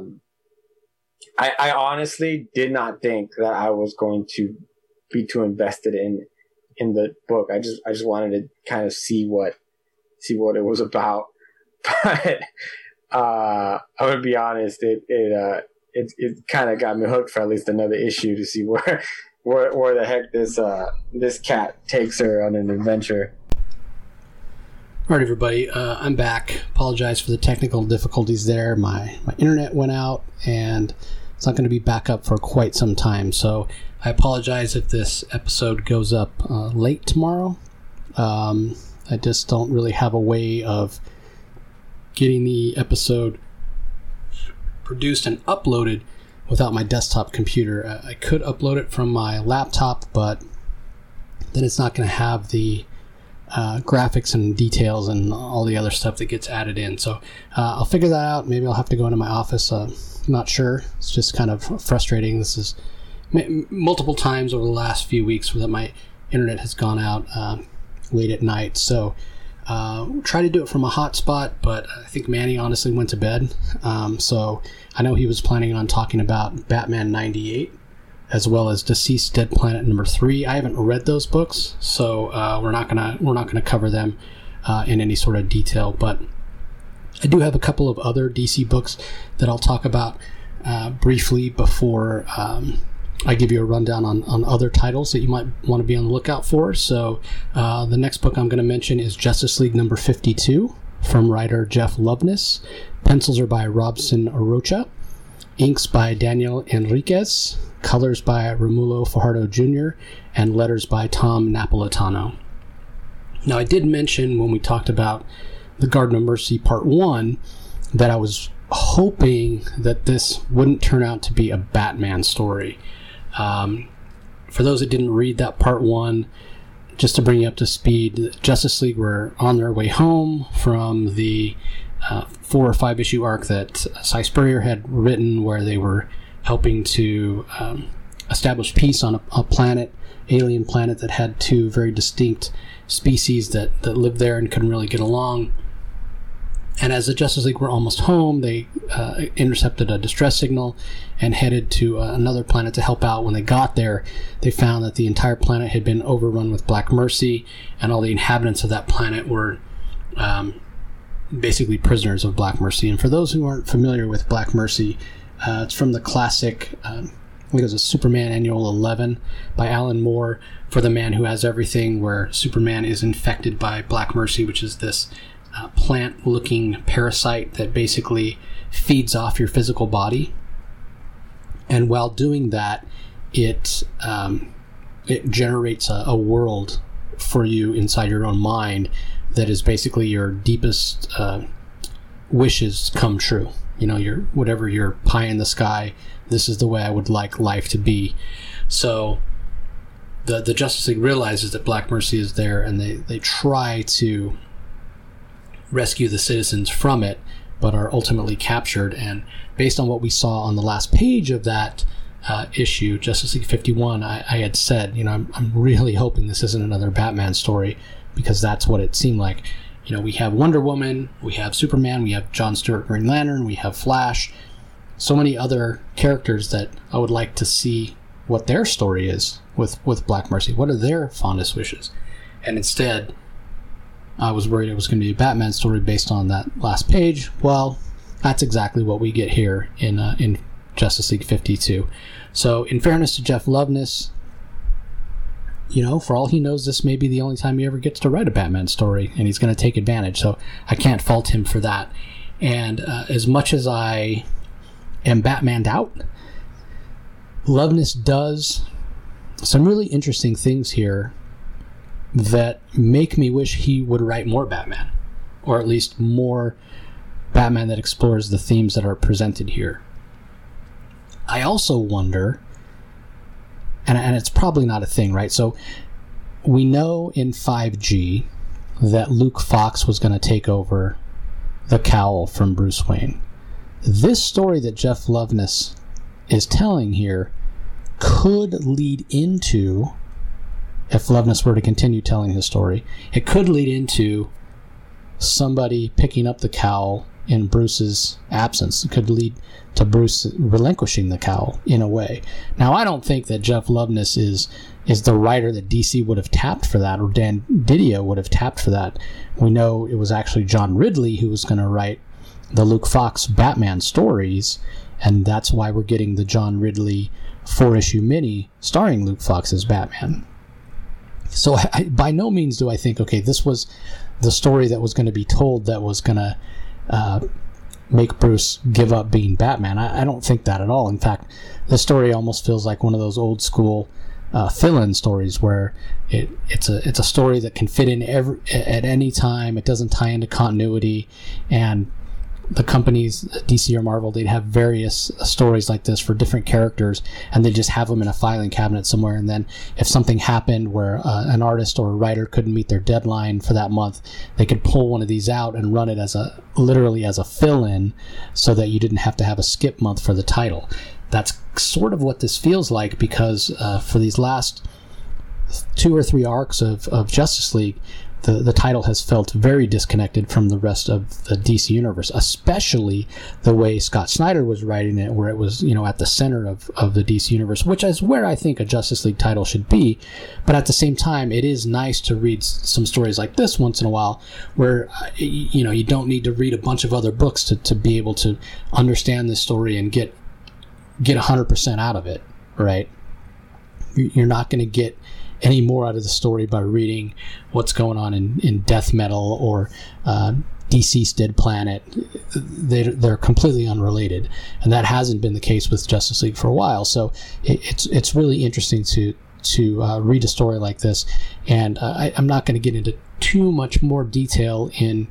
S2: I honestly did not think that I was going to be too invested in the book. I just wanted to kind of see what it was about. But I'm gonna be honest, it kind of got me hooked for at least another issue to see where the heck this cat takes her on an adventure.
S1: All right, everybody, I'm back. Apologize for the technical difficulties there. My internet went out, and it's not going to be back up for quite some time. So I apologize if this episode goes up late tomorrow. I just don't really have a way of getting the episode produced and uploaded without my desktop computer. I could upload it from my laptop, but then it's not going to have the graphics and details and all the other stuff that gets added in. So I'll figure that out. Maybe I'll have to go into my office. I'm not sure. It's just kind of frustrating. This is multiple times over the last few weeks that my internet has gone out late at night. So try to do it from a hotspot, but I think Manny honestly went to bed. So I know he was planning on talking about Batman 98 as well as Deceased Dead Planet number 3. I haven't read those books, so we're not gonna cover them in any sort of detail. But I do have a couple of other DC books that I'll talk about briefly before I give you a rundown on other titles that you might want to be on the lookout for. So the next book I'm going to mention is Justice League number 52 from writer Jeff Loveness. Pencils are by Robson Arocha. Inks by Daniel Enriquez. Colors by Romulo Fajardo Jr. And letters by Tom Napolitano. Now, I did mention when we talked about The Garden of Mercy Part 1 that I was hoping that this wouldn't turn out to be a Batman story. For those that didn't read that Part 1, just to bring you up to speed, Justice League were on their way home from the 4 or 5 issue arc that Cy Spurrier had written, where they were helping to establish peace on a planet, alien planet that had 2 very distinct species that lived there and couldn't really get along. And as the Justice League were almost home, they intercepted a distress signal and headed to another planet to help out. When they got there, they found that the entire planet had been overrun with Black Mercy, and all the inhabitants of that planet were basically prisoners of Black Mercy. And for those who aren't familiar with Black Mercy, it's from the classic I think it was Superman Annual 11 by Alan Moore, for the Man Who Has Everything, where Superman is infected by Black Mercy, which is this plant-looking parasite that basically feeds off your physical body. And while doing that, it generates a world for you inside your own mind that is basically your deepest wishes come true. You know, whatever your pie in the sky, this is the way I would like life to be. So the Justice League realizes that Black Mercy is there, and they try to rescue the citizens from it, but are ultimately captured. And based on what we saw on the last page of that issue, Justice League 51, I had said, you know, I'm really hoping this isn't another Batman story, because that's what it seemed like. You know, we have Wonder Woman, we have Superman, we have John Stewart Green Lantern, we have Flash, so many other characters that I would like to see what their story is with Black Mercy. What are their fondest wishes? And instead, I was worried it was going to be a Batman story based on that last page. Well, that's exactly what we get here in Justice League 52. So, in fairness to Jeff Loveness, you know, for all he knows, this may be the only time he ever gets to write a Batman story, and he's going to take advantage. So I can't fault him for that. And as much as I am Batmaned out, Loveness does some really interesting things here that make me wish he would write more Batman, or at least more Batman that explores the themes that are presented here. I also wonder, and it's probably not a thing, right? So we know in 5G that Luke Fox was going to take over the cowl from Bruce Wayne. This story that Jeff Loveness is telling here could lead into, if Loveness were to continue telling his story, it could lead into somebody picking up the cowl in Bruce's absence. It could lead to Bruce relinquishing the cowl in a way. Now, I don't think that Jeff Loveness is the writer that DC would have tapped for that, or Dan Didio would have tapped for that. We know it was actually John Ridley who was going to write the Luke Fox Batman stories, and that's why we're getting the John Ridley 4-issue mini starring Luke Fox as Batman. So I by no means do I think, okay, this was the story that was going to be told that was going to make Bruce give up being Batman. I don't think that at all. In fact, the story almost feels like one of those old school fill-in stories where it's a story that can fit in at any time. It doesn't tie into continuity, and the companies, DC or Marvel, they'd have various stories like this for different characters, and they just have them in a filing cabinet somewhere. And then if something happened where an artist or a writer couldn't meet their deadline for that month, they could pull one of these out and run it literally as a fill-in, so that you didn't have to have a skip month for the title. That's sort of what this feels like, because for these last 2 or 3 arcs of Justice League, the title has felt very disconnected from the rest of the DC universe, especially the way Scott Snyder was writing it, where it was, you know, at the center of the DC universe, which is where I think a Justice League title should be. But at the same time, it is nice to read some stories like this once in a while, where, you know, you don't need to read a bunch of other books to be able to understand this story and get 100% out of it, right? You're not going to get any more out of the story by reading what's going on in Death Metal or DC's Dead Planet. They're completely unrelated, and that hasn't been the case with Justice League for a while. So it's really interesting to read a story like this, and I'm not going to get into too much more detail in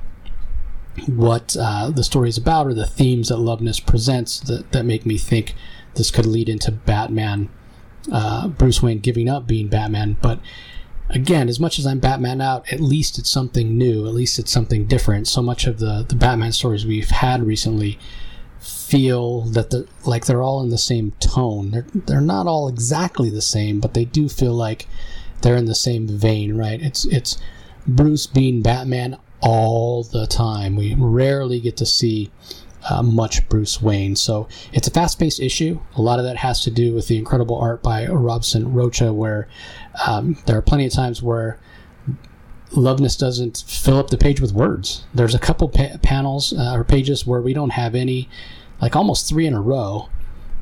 S1: what the story is about or the themes that Loveness presents that make me think this could lead into Batman, Bruce Wayne giving up being Batman. But again, as much as I'm Batman out, at least it's something new, at least it's something different. So much of the Batman stories we've had recently feel that they're all in the same tone. They're not all exactly the same, but they do feel like they're in the same vein, right? It's Bruce being Batman all the time. We rarely get to see much Bruce Wayne. So it's a fast-paced issue. A lot of that has to do with the incredible art by Robson Rocha, where there are plenty of times where Loveness doesn't fill up the page with words. There's a couple panels or pages where we don't have any, like almost 3 in a row,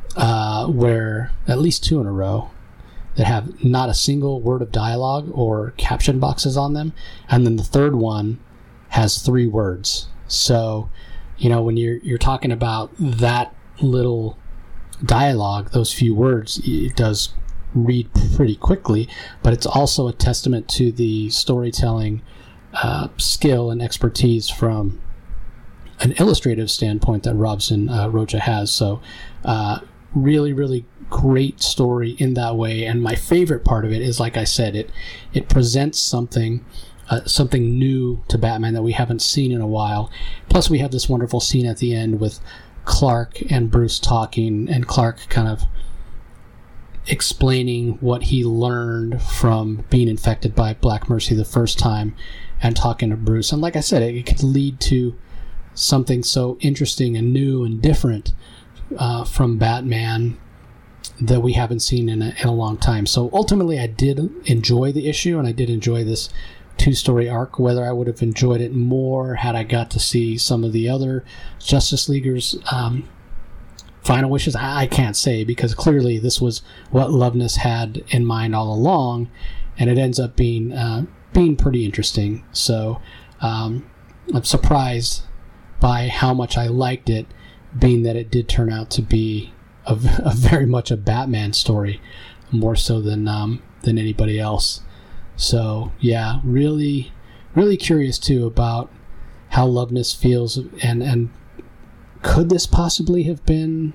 S1: where at least 2 in a row that have not a single word of dialogue or caption boxes on them, and then the third one has 3 words. So, when you're talking about that little dialogue, those few words, it does read pretty quickly, but it's also a testament to the storytelling skill and expertise from an illustrative standpoint that Robson Rocha has. So really, really great story in that way. And my favorite part of it is, like I said, it presents something new to Batman that we haven't seen in a while. Plus, we have this wonderful scene at the end with Clark and Bruce talking, and Clark kind of explaining what he learned from being infected by Black Mercy the first time, and talking to Bruce. And like I said, it could lead to something so interesting and new and different from Batman that we haven't seen in a long time. So ultimately, I did enjoy the issue, and I did enjoy this 2-story arc. Whether I would have enjoyed it more had I got to see some of the other Justice Leaguers' final wishes, I can't say, because clearly this was what Loveness had in mind all along, and it ends up being pretty interesting. So I'm surprised by how much I liked it, being that it did turn out to be a very much a Batman story, more so than anybody else. So yeah, really, really curious too about how Loveness feels, and could this possibly have been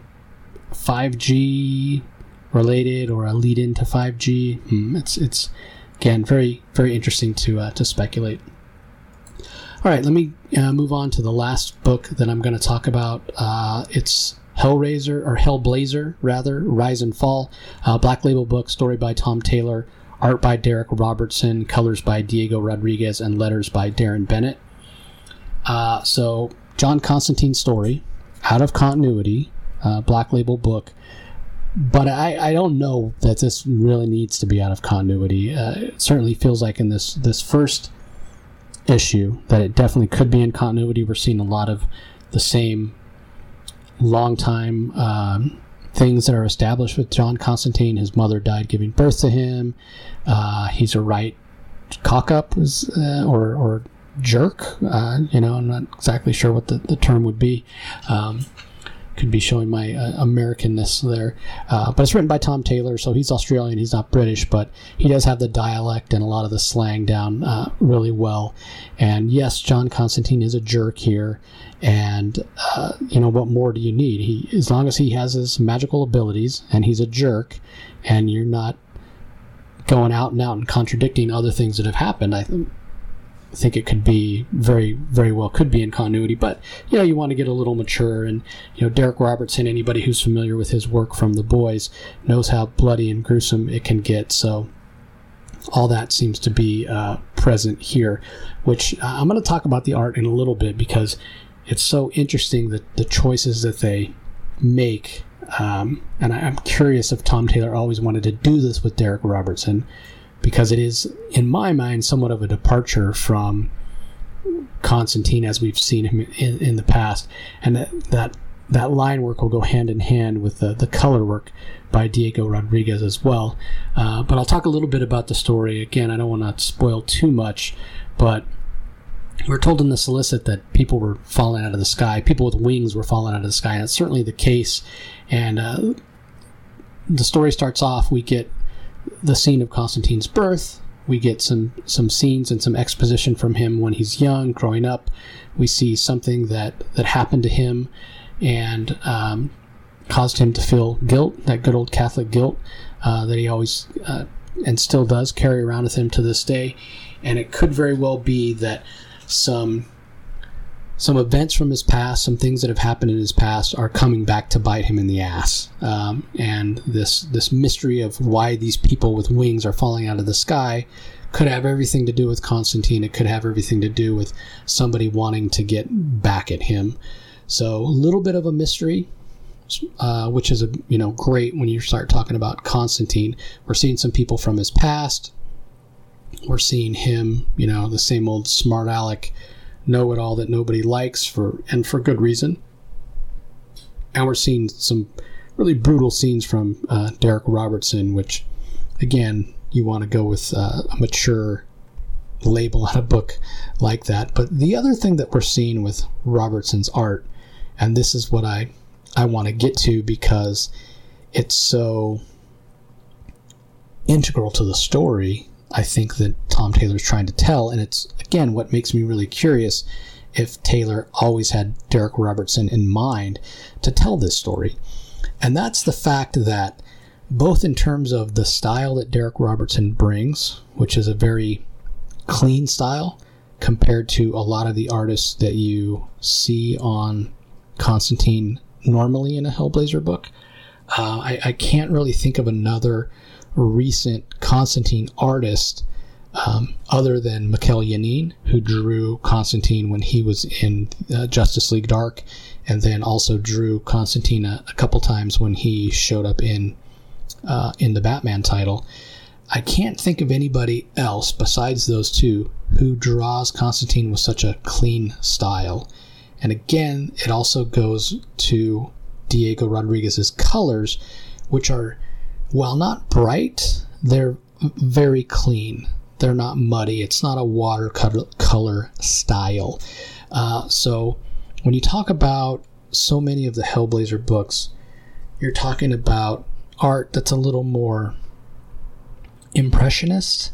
S1: 5G related or a lead into 5G? It's again very, very interesting to speculate. All right, let me move on to the last book that I'm going to talk about. It's Hellblazer, Rise and Fall, Black Label book, story by Tom Taylor, art by Derek Robertson, colors by Diego Rodriguez, and letters by Darren Bennett. So John Constantine's story, out of continuity, Black Label book, but I don't know that this really needs to be out of continuity. It certainly feels like in this first issue that it definitely could be in continuity. We're seeing a lot of the same long time things that are established with John Constantine. His mother died giving birth to him. He's a right cock-up or jerk. I'm not exactly sure what the term would be. Could be showing my Americanness there. But it's written by Tom Taylor, so he's Australian, he's not British, but he does have the dialect and a lot of the slang down really well. And yes, John Constantine is a jerk here, and what more do you need? As long as he has his magical abilities and he's a jerk, and you're not going out and contradicting other things that have happened, I think it could be very, very well could be in continuity. But you want to get a little mature, and Derek Robertson, anybody who's familiar with his work from The Boys knows how bloody and gruesome it can get. So all that seems to be present here, which I'm going to talk about the art in a little bit, because it's so interesting that the choices that they make, and I'm curious if Tom Taylor always wanted to do this with Derek Robertson, because it is, in my mind, somewhat of a departure from Constantine as we've seen him in the past. And that line work will go hand in hand with the color work by Diego Rodriguez as well. But I'll talk a little bit about the story. Again, I don't want to spoil too much, but we're told in the solicit that people were falling out of the sky. People with wings were falling out of the sky, and that's certainly the case. And the story starts off, we get the scene of Constantine's birth. We get some scenes and some exposition from him when he's young, growing up. We see something that happened to him and caused him to feel guilt, that good old Catholic guilt that he always and still does carry around with him to this day. And it could very well be that some events from his past, some things that have happened in his past, are coming back to bite him in the ass. And this mystery of why these people with wings are falling out of the sky could have everything to do with Constantine. It could have everything to do with somebody wanting to get back at him. So a little bit of a mystery, which is great when you start talking about Constantine. We're seeing some people from his past. We're seeing him, the same old smart aleck know-it-all that nobody likes, for good reason. And we're seeing some really brutal scenes from Derek Robertson, which, again, you want to go with a mature label on a book like that. But the other thing that we're seeing with Robertson's art, and this is what I want to get to because it's so integral to the story, I think, that Tom Taylor's trying to tell. And it's, again, what makes me really curious if Taylor always had Derek Robertson in mind to tell this story. And that's the fact that both in terms of the style that Derek Robertson brings, which is a very clean style compared to a lot of the artists that you see on Constantine normally in a Hellblazer book. I can't really think of another recent Constantine artist other than Mikel Janín, who drew Constantine when he was in Justice League Dark, and then also drew Constantine a couple times when he showed up in the Batman title. I can't think of anybody else besides those two who draws Constantine with such a clean style. And again, it also goes to Diego Rodriguez's colors, which are, while not bright, they're very clean. They're not muddy. It's not a watercolor style. So when you talk about so many of the Hellblazer books, you're talking about art that's a little more impressionist.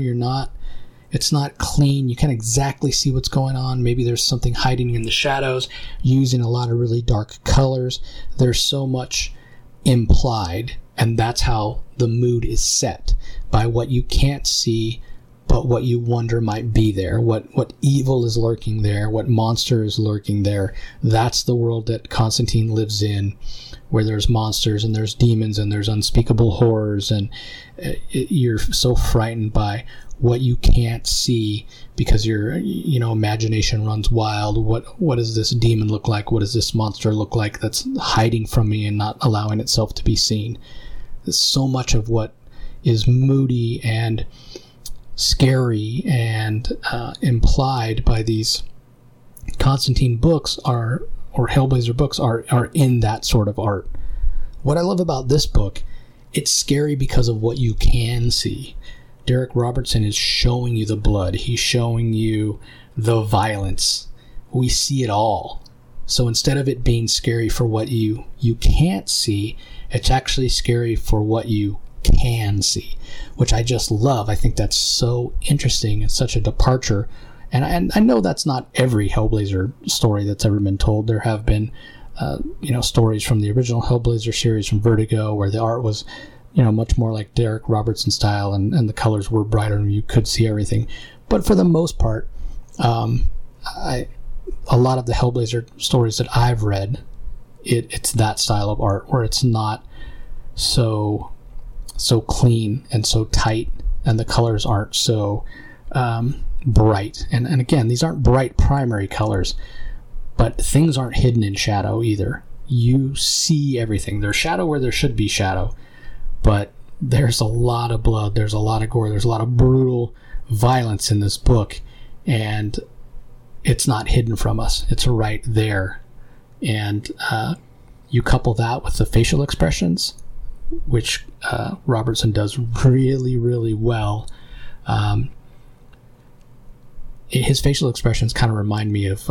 S1: It's not clean. You can't exactly see what's going on. Maybe there's something hiding in the shadows, using a lot of really dark colors. There's so much implied, and that's how the mood is set, by what you can't see, but what you wonder might be there, what evil is lurking there, what monster is lurking there. That's the world that Constantine lives in, where there's monsters and there's demons and there's unspeakable horrors, and you're so frightened by what you can't see because your imagination runs wild. What does this demon look like? What does this monster look like that's hiding from me and not allowing itself to be seen? So much of what is moody and scary and implied by these Constantine books or Hellblazer books are in that sort of art. What I love about this book, it's scary because of what you can see. Derek Robertson is showing you the blood. He's showing you the violence. We see it all. So instead of it being scary for what you can't see, it's actually scary for what you can see, which I just love. I think that's so interesting. It's such a departure. And I know that's not every Hellblazer story that's ever been told. There have been, stories from the original Hellblazer series from Vertigo where the art was, much more like Derek Robertson style, and the colors were brighter and you could see everything. But for the most part, a lot of the Hellblazer stories that I've read, it's that style of art where it's not so clean and so tight, and the colors aren't so bright. And again, these aren't bright primary colors, but things aren't hidden in shadow either. You see everything. There's shadow where there should be shadow, but there's a lot of blood, there's a lot of gore, there's a lot of brutal violence in this book, and it's not hidden from us. It's right there. And you couple that with the facial expressions, which Robertson does really, really well. His facial expressions kind of remind me of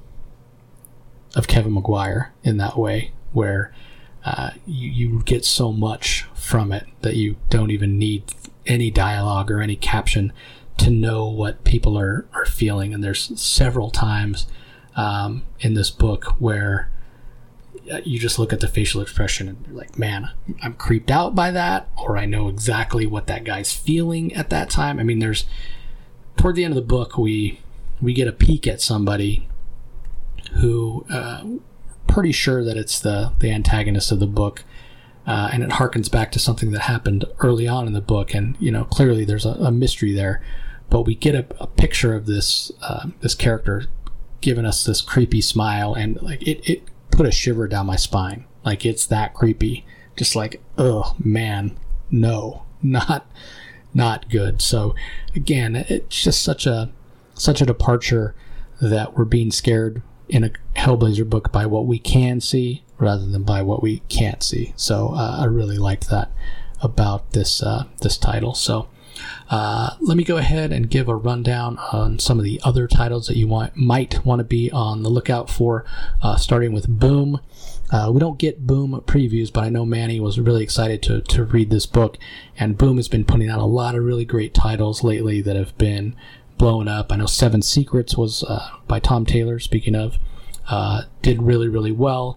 S1: Kevin Maguire in that way, where you get so much from it that you don't even need any dialogue or any caption to know what people are feeling. And there's several times in this book where you just look at the facial expression and you're like, man, I'm creeped out by that, or I know exactly what that guy's feeling at that time. I mean, there's, toward the end of the book, we get a peek at somebody who pretty sure that it's the antagonist of the book, and it harkens back to something that happened early on in the book, and clearly there's a mystery there, but we get a picture of this character giving us this creepy smile, and like it put a shiver down my spine. Like, it's that creepy. Just like, oh man, no, not good. So again, it's just such a departure that we're being scared in a Hellblazer book by what we can see rather than by what we can't see. So I really liked that about this title. So let me go ahead and give a rundown on some of the other titles that you might want to be on the lookout for, starting with Boom. We don't get Boom previews, but I know Manny was really excited to read this book, and Boom has been putting out a lot of really great titles lately that have been blowing up. I know Seven Secrets was by Tom Taylor, speaking of, did really, really well.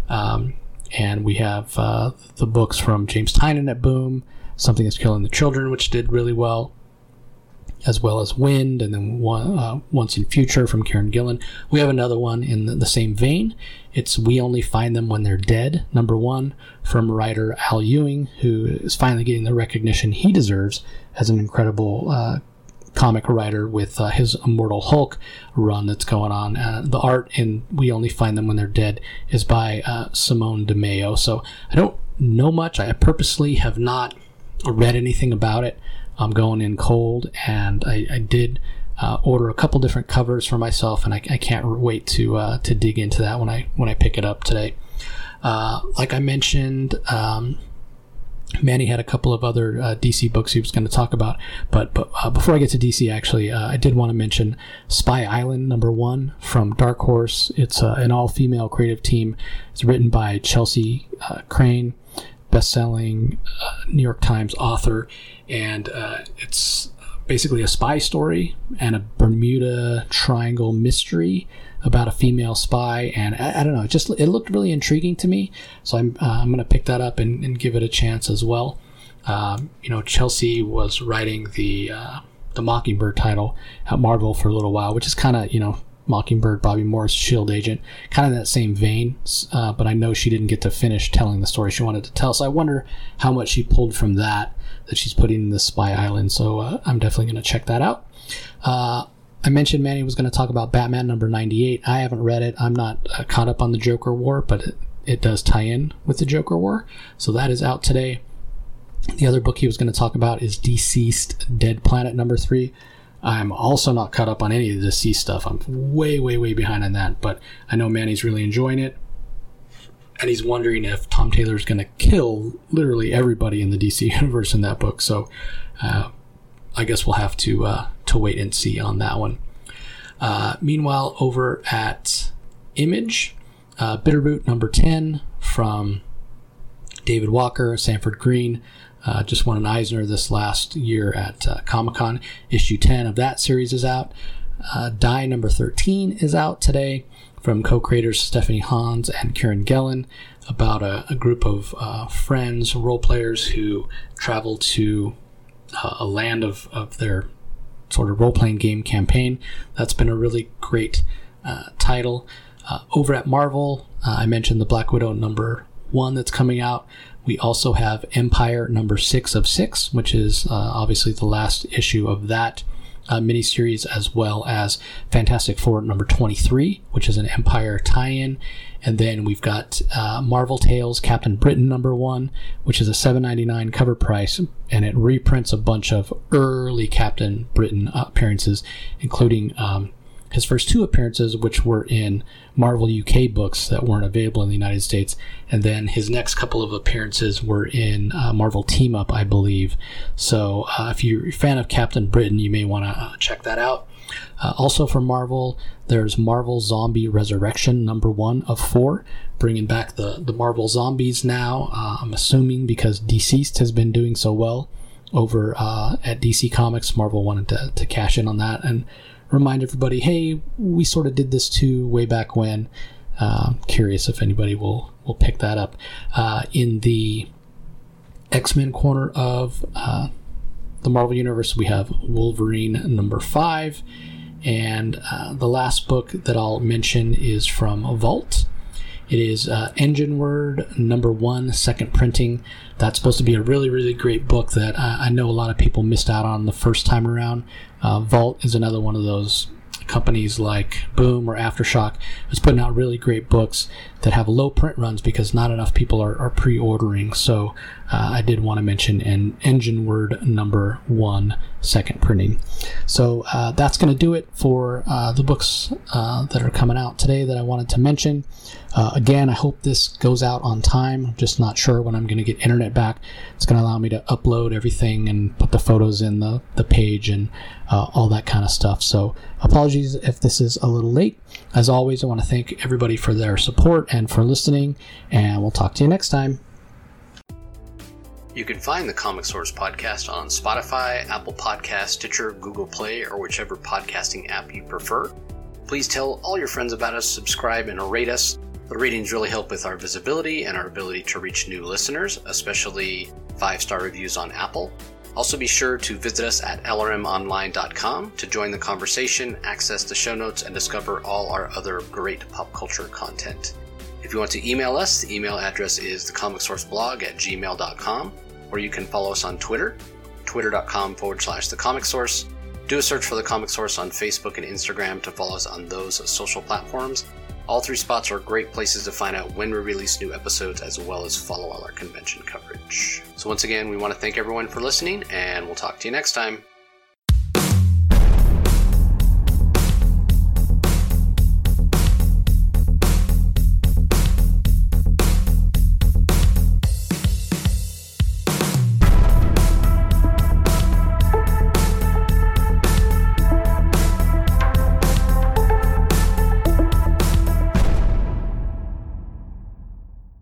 S1: And we have the books from James Tynion at Boom, Something That's Killing the Children, which did really well, as well as Wind, and then Once in Future from Kieran Gillen. We have another one in the same vein. It's We Only Find Them When They're Dead, #1, from writer Al Ewing, who is finally getting the recognition he deserves as an incredible comic writer with his Immortal Hulk run that's going on. The art in We Only Find Them When They're Dead is by Simone DeMeo. So I don't know much. I purposely have not read anything about it. I'm going in cold, and I did order a couple different covers for myself, and I can't wait to dig into that when I pick it up today. Like I mentioned, Manny had a couple of other DC books he was going to talk about, but before I get to DC, actually, I did want to mention Spy Island #1 from Dark Horse. It's an all-female creative team. It's written by Chelsea Crane, best-selling New York Times author, and it's basically a spy story and a Bermuda Triangle mystery about a female spy, and I don't know, it looked really intriguing to me, so I'm going to pick that up and give it a chance as well. Chelsea was writing the Mockingbird title at Marvel for a little while, which is kind of, Mockingbird, Bobby Moore's S.H.I.E.L.D. agent, kind of in that same vein, but I know she didn't get to finish telling the story she wanted to tell, so I wonder how much she pulled from that she's putting in the Spy Island, so I'm definitely going to check that out. I mentioned Manny was going to talk about Batman #98. I haven't read it. I'm not caught up on the Joker War, but it does tie in with the Joker War, so that is out today. The other book he was going to talk about is Deceased Dead Planet #3. I'm also not caught up on any of the DC stuff. I'm way, way, way behind on that, but I know Manny's really enjoying it, and he's wondering if Tom Taylor's going to kill literally everybody in the DC universe in that book, so I guess we'll have to wait and see on that one. Meanwhile, over at Image, Bitterroot #10 from David Walker, Sanford Green, just won an Eisner this last year at Comic-Con. Issue 10 of that series is out. Die #13 is out today from co-creators Stephanie Hans and Kieran Gillen, about a group of friends, role players who travel to a land of their sort of role-playing game campaign. That's been a really great title. Over at Marvel, I mentioned the Black Widow #1 that's coming out. We also have Empire #6 of 6, which is obviously the last issue of that miniseries, as well as Fantastic Four #23, which is an Empire tie-in. And then we've got Marvel Tales Captain Britain #1, which is a $7.99 cover price, and it reprints a bunch of early Captain Britain appearances, including his first 2 appearances, which were in Marvel UK books that weren't available in the United States, and then his next couple of appearances were in Marvel Team Up, I believe. So if you're a fan of Captain Britain, you may want to check that out. Also for Marvel, there's Marvel Zombie Resurrection #1 of 4, bringing back the Marvel Zombies now, I'm assuming because Deceased has been doing so well over at DC Comics. Marvel wanted to cash in on that and remind everybody, hey, we sort of did this too way back when. Curious if anybody will pick that up. In the X-Men corner of the Marvel Universe, we have Wolverine #5, and the last book that I'll mention is from Vault. It is Engine Word #1, second printing. That's supposed to be a really, really great book that I know a lot of people missed out on the first time around. Vault is another one of those companies like Boom or Aftershock is putting out really great books that have low print runs because not enough people are pre-ordering. So I did want to mention an Engine Word number 1 second printing. So that's going to do it for the books that are coming out today that I wanted to mention. Again, I hope this goes out on time. I'm just not sure when I'm going to get internet back. It's going to allow me to upload everything and put the photos in the page and all that kind of stuff. So apologies if this is a little late. As always, I want to thank everybody for their support and for listening, and we'll talk to you next time.
S3: You can find the Comic Source podcast on Spotify, Apple Podcasts, Stitcher, Google Play, or whichever podcasting app you prefer. Please tell all your friends about us, subscribe, and rate us. The ratings really help with our visibility and our ability to reach new listeners, especially 5-star reviews on Apple. Also be sure to visit us at lrmonline.com to join the conversation, access the show notes, and discover all our other great pop culture content. If you want to email us, the email address is thecomicsourceblog@gmail.com, or you can follow us on Twitter, twitter.com/thecomicsource. Do a search for The Comic Source on Facebook and Instagram to follow us on those social platforms. All 3 spots are great places to find out when we release new episodes, as well as follow all our convention coverage. So once again, we want to thank everyone for listening, and we'll talk to you next time.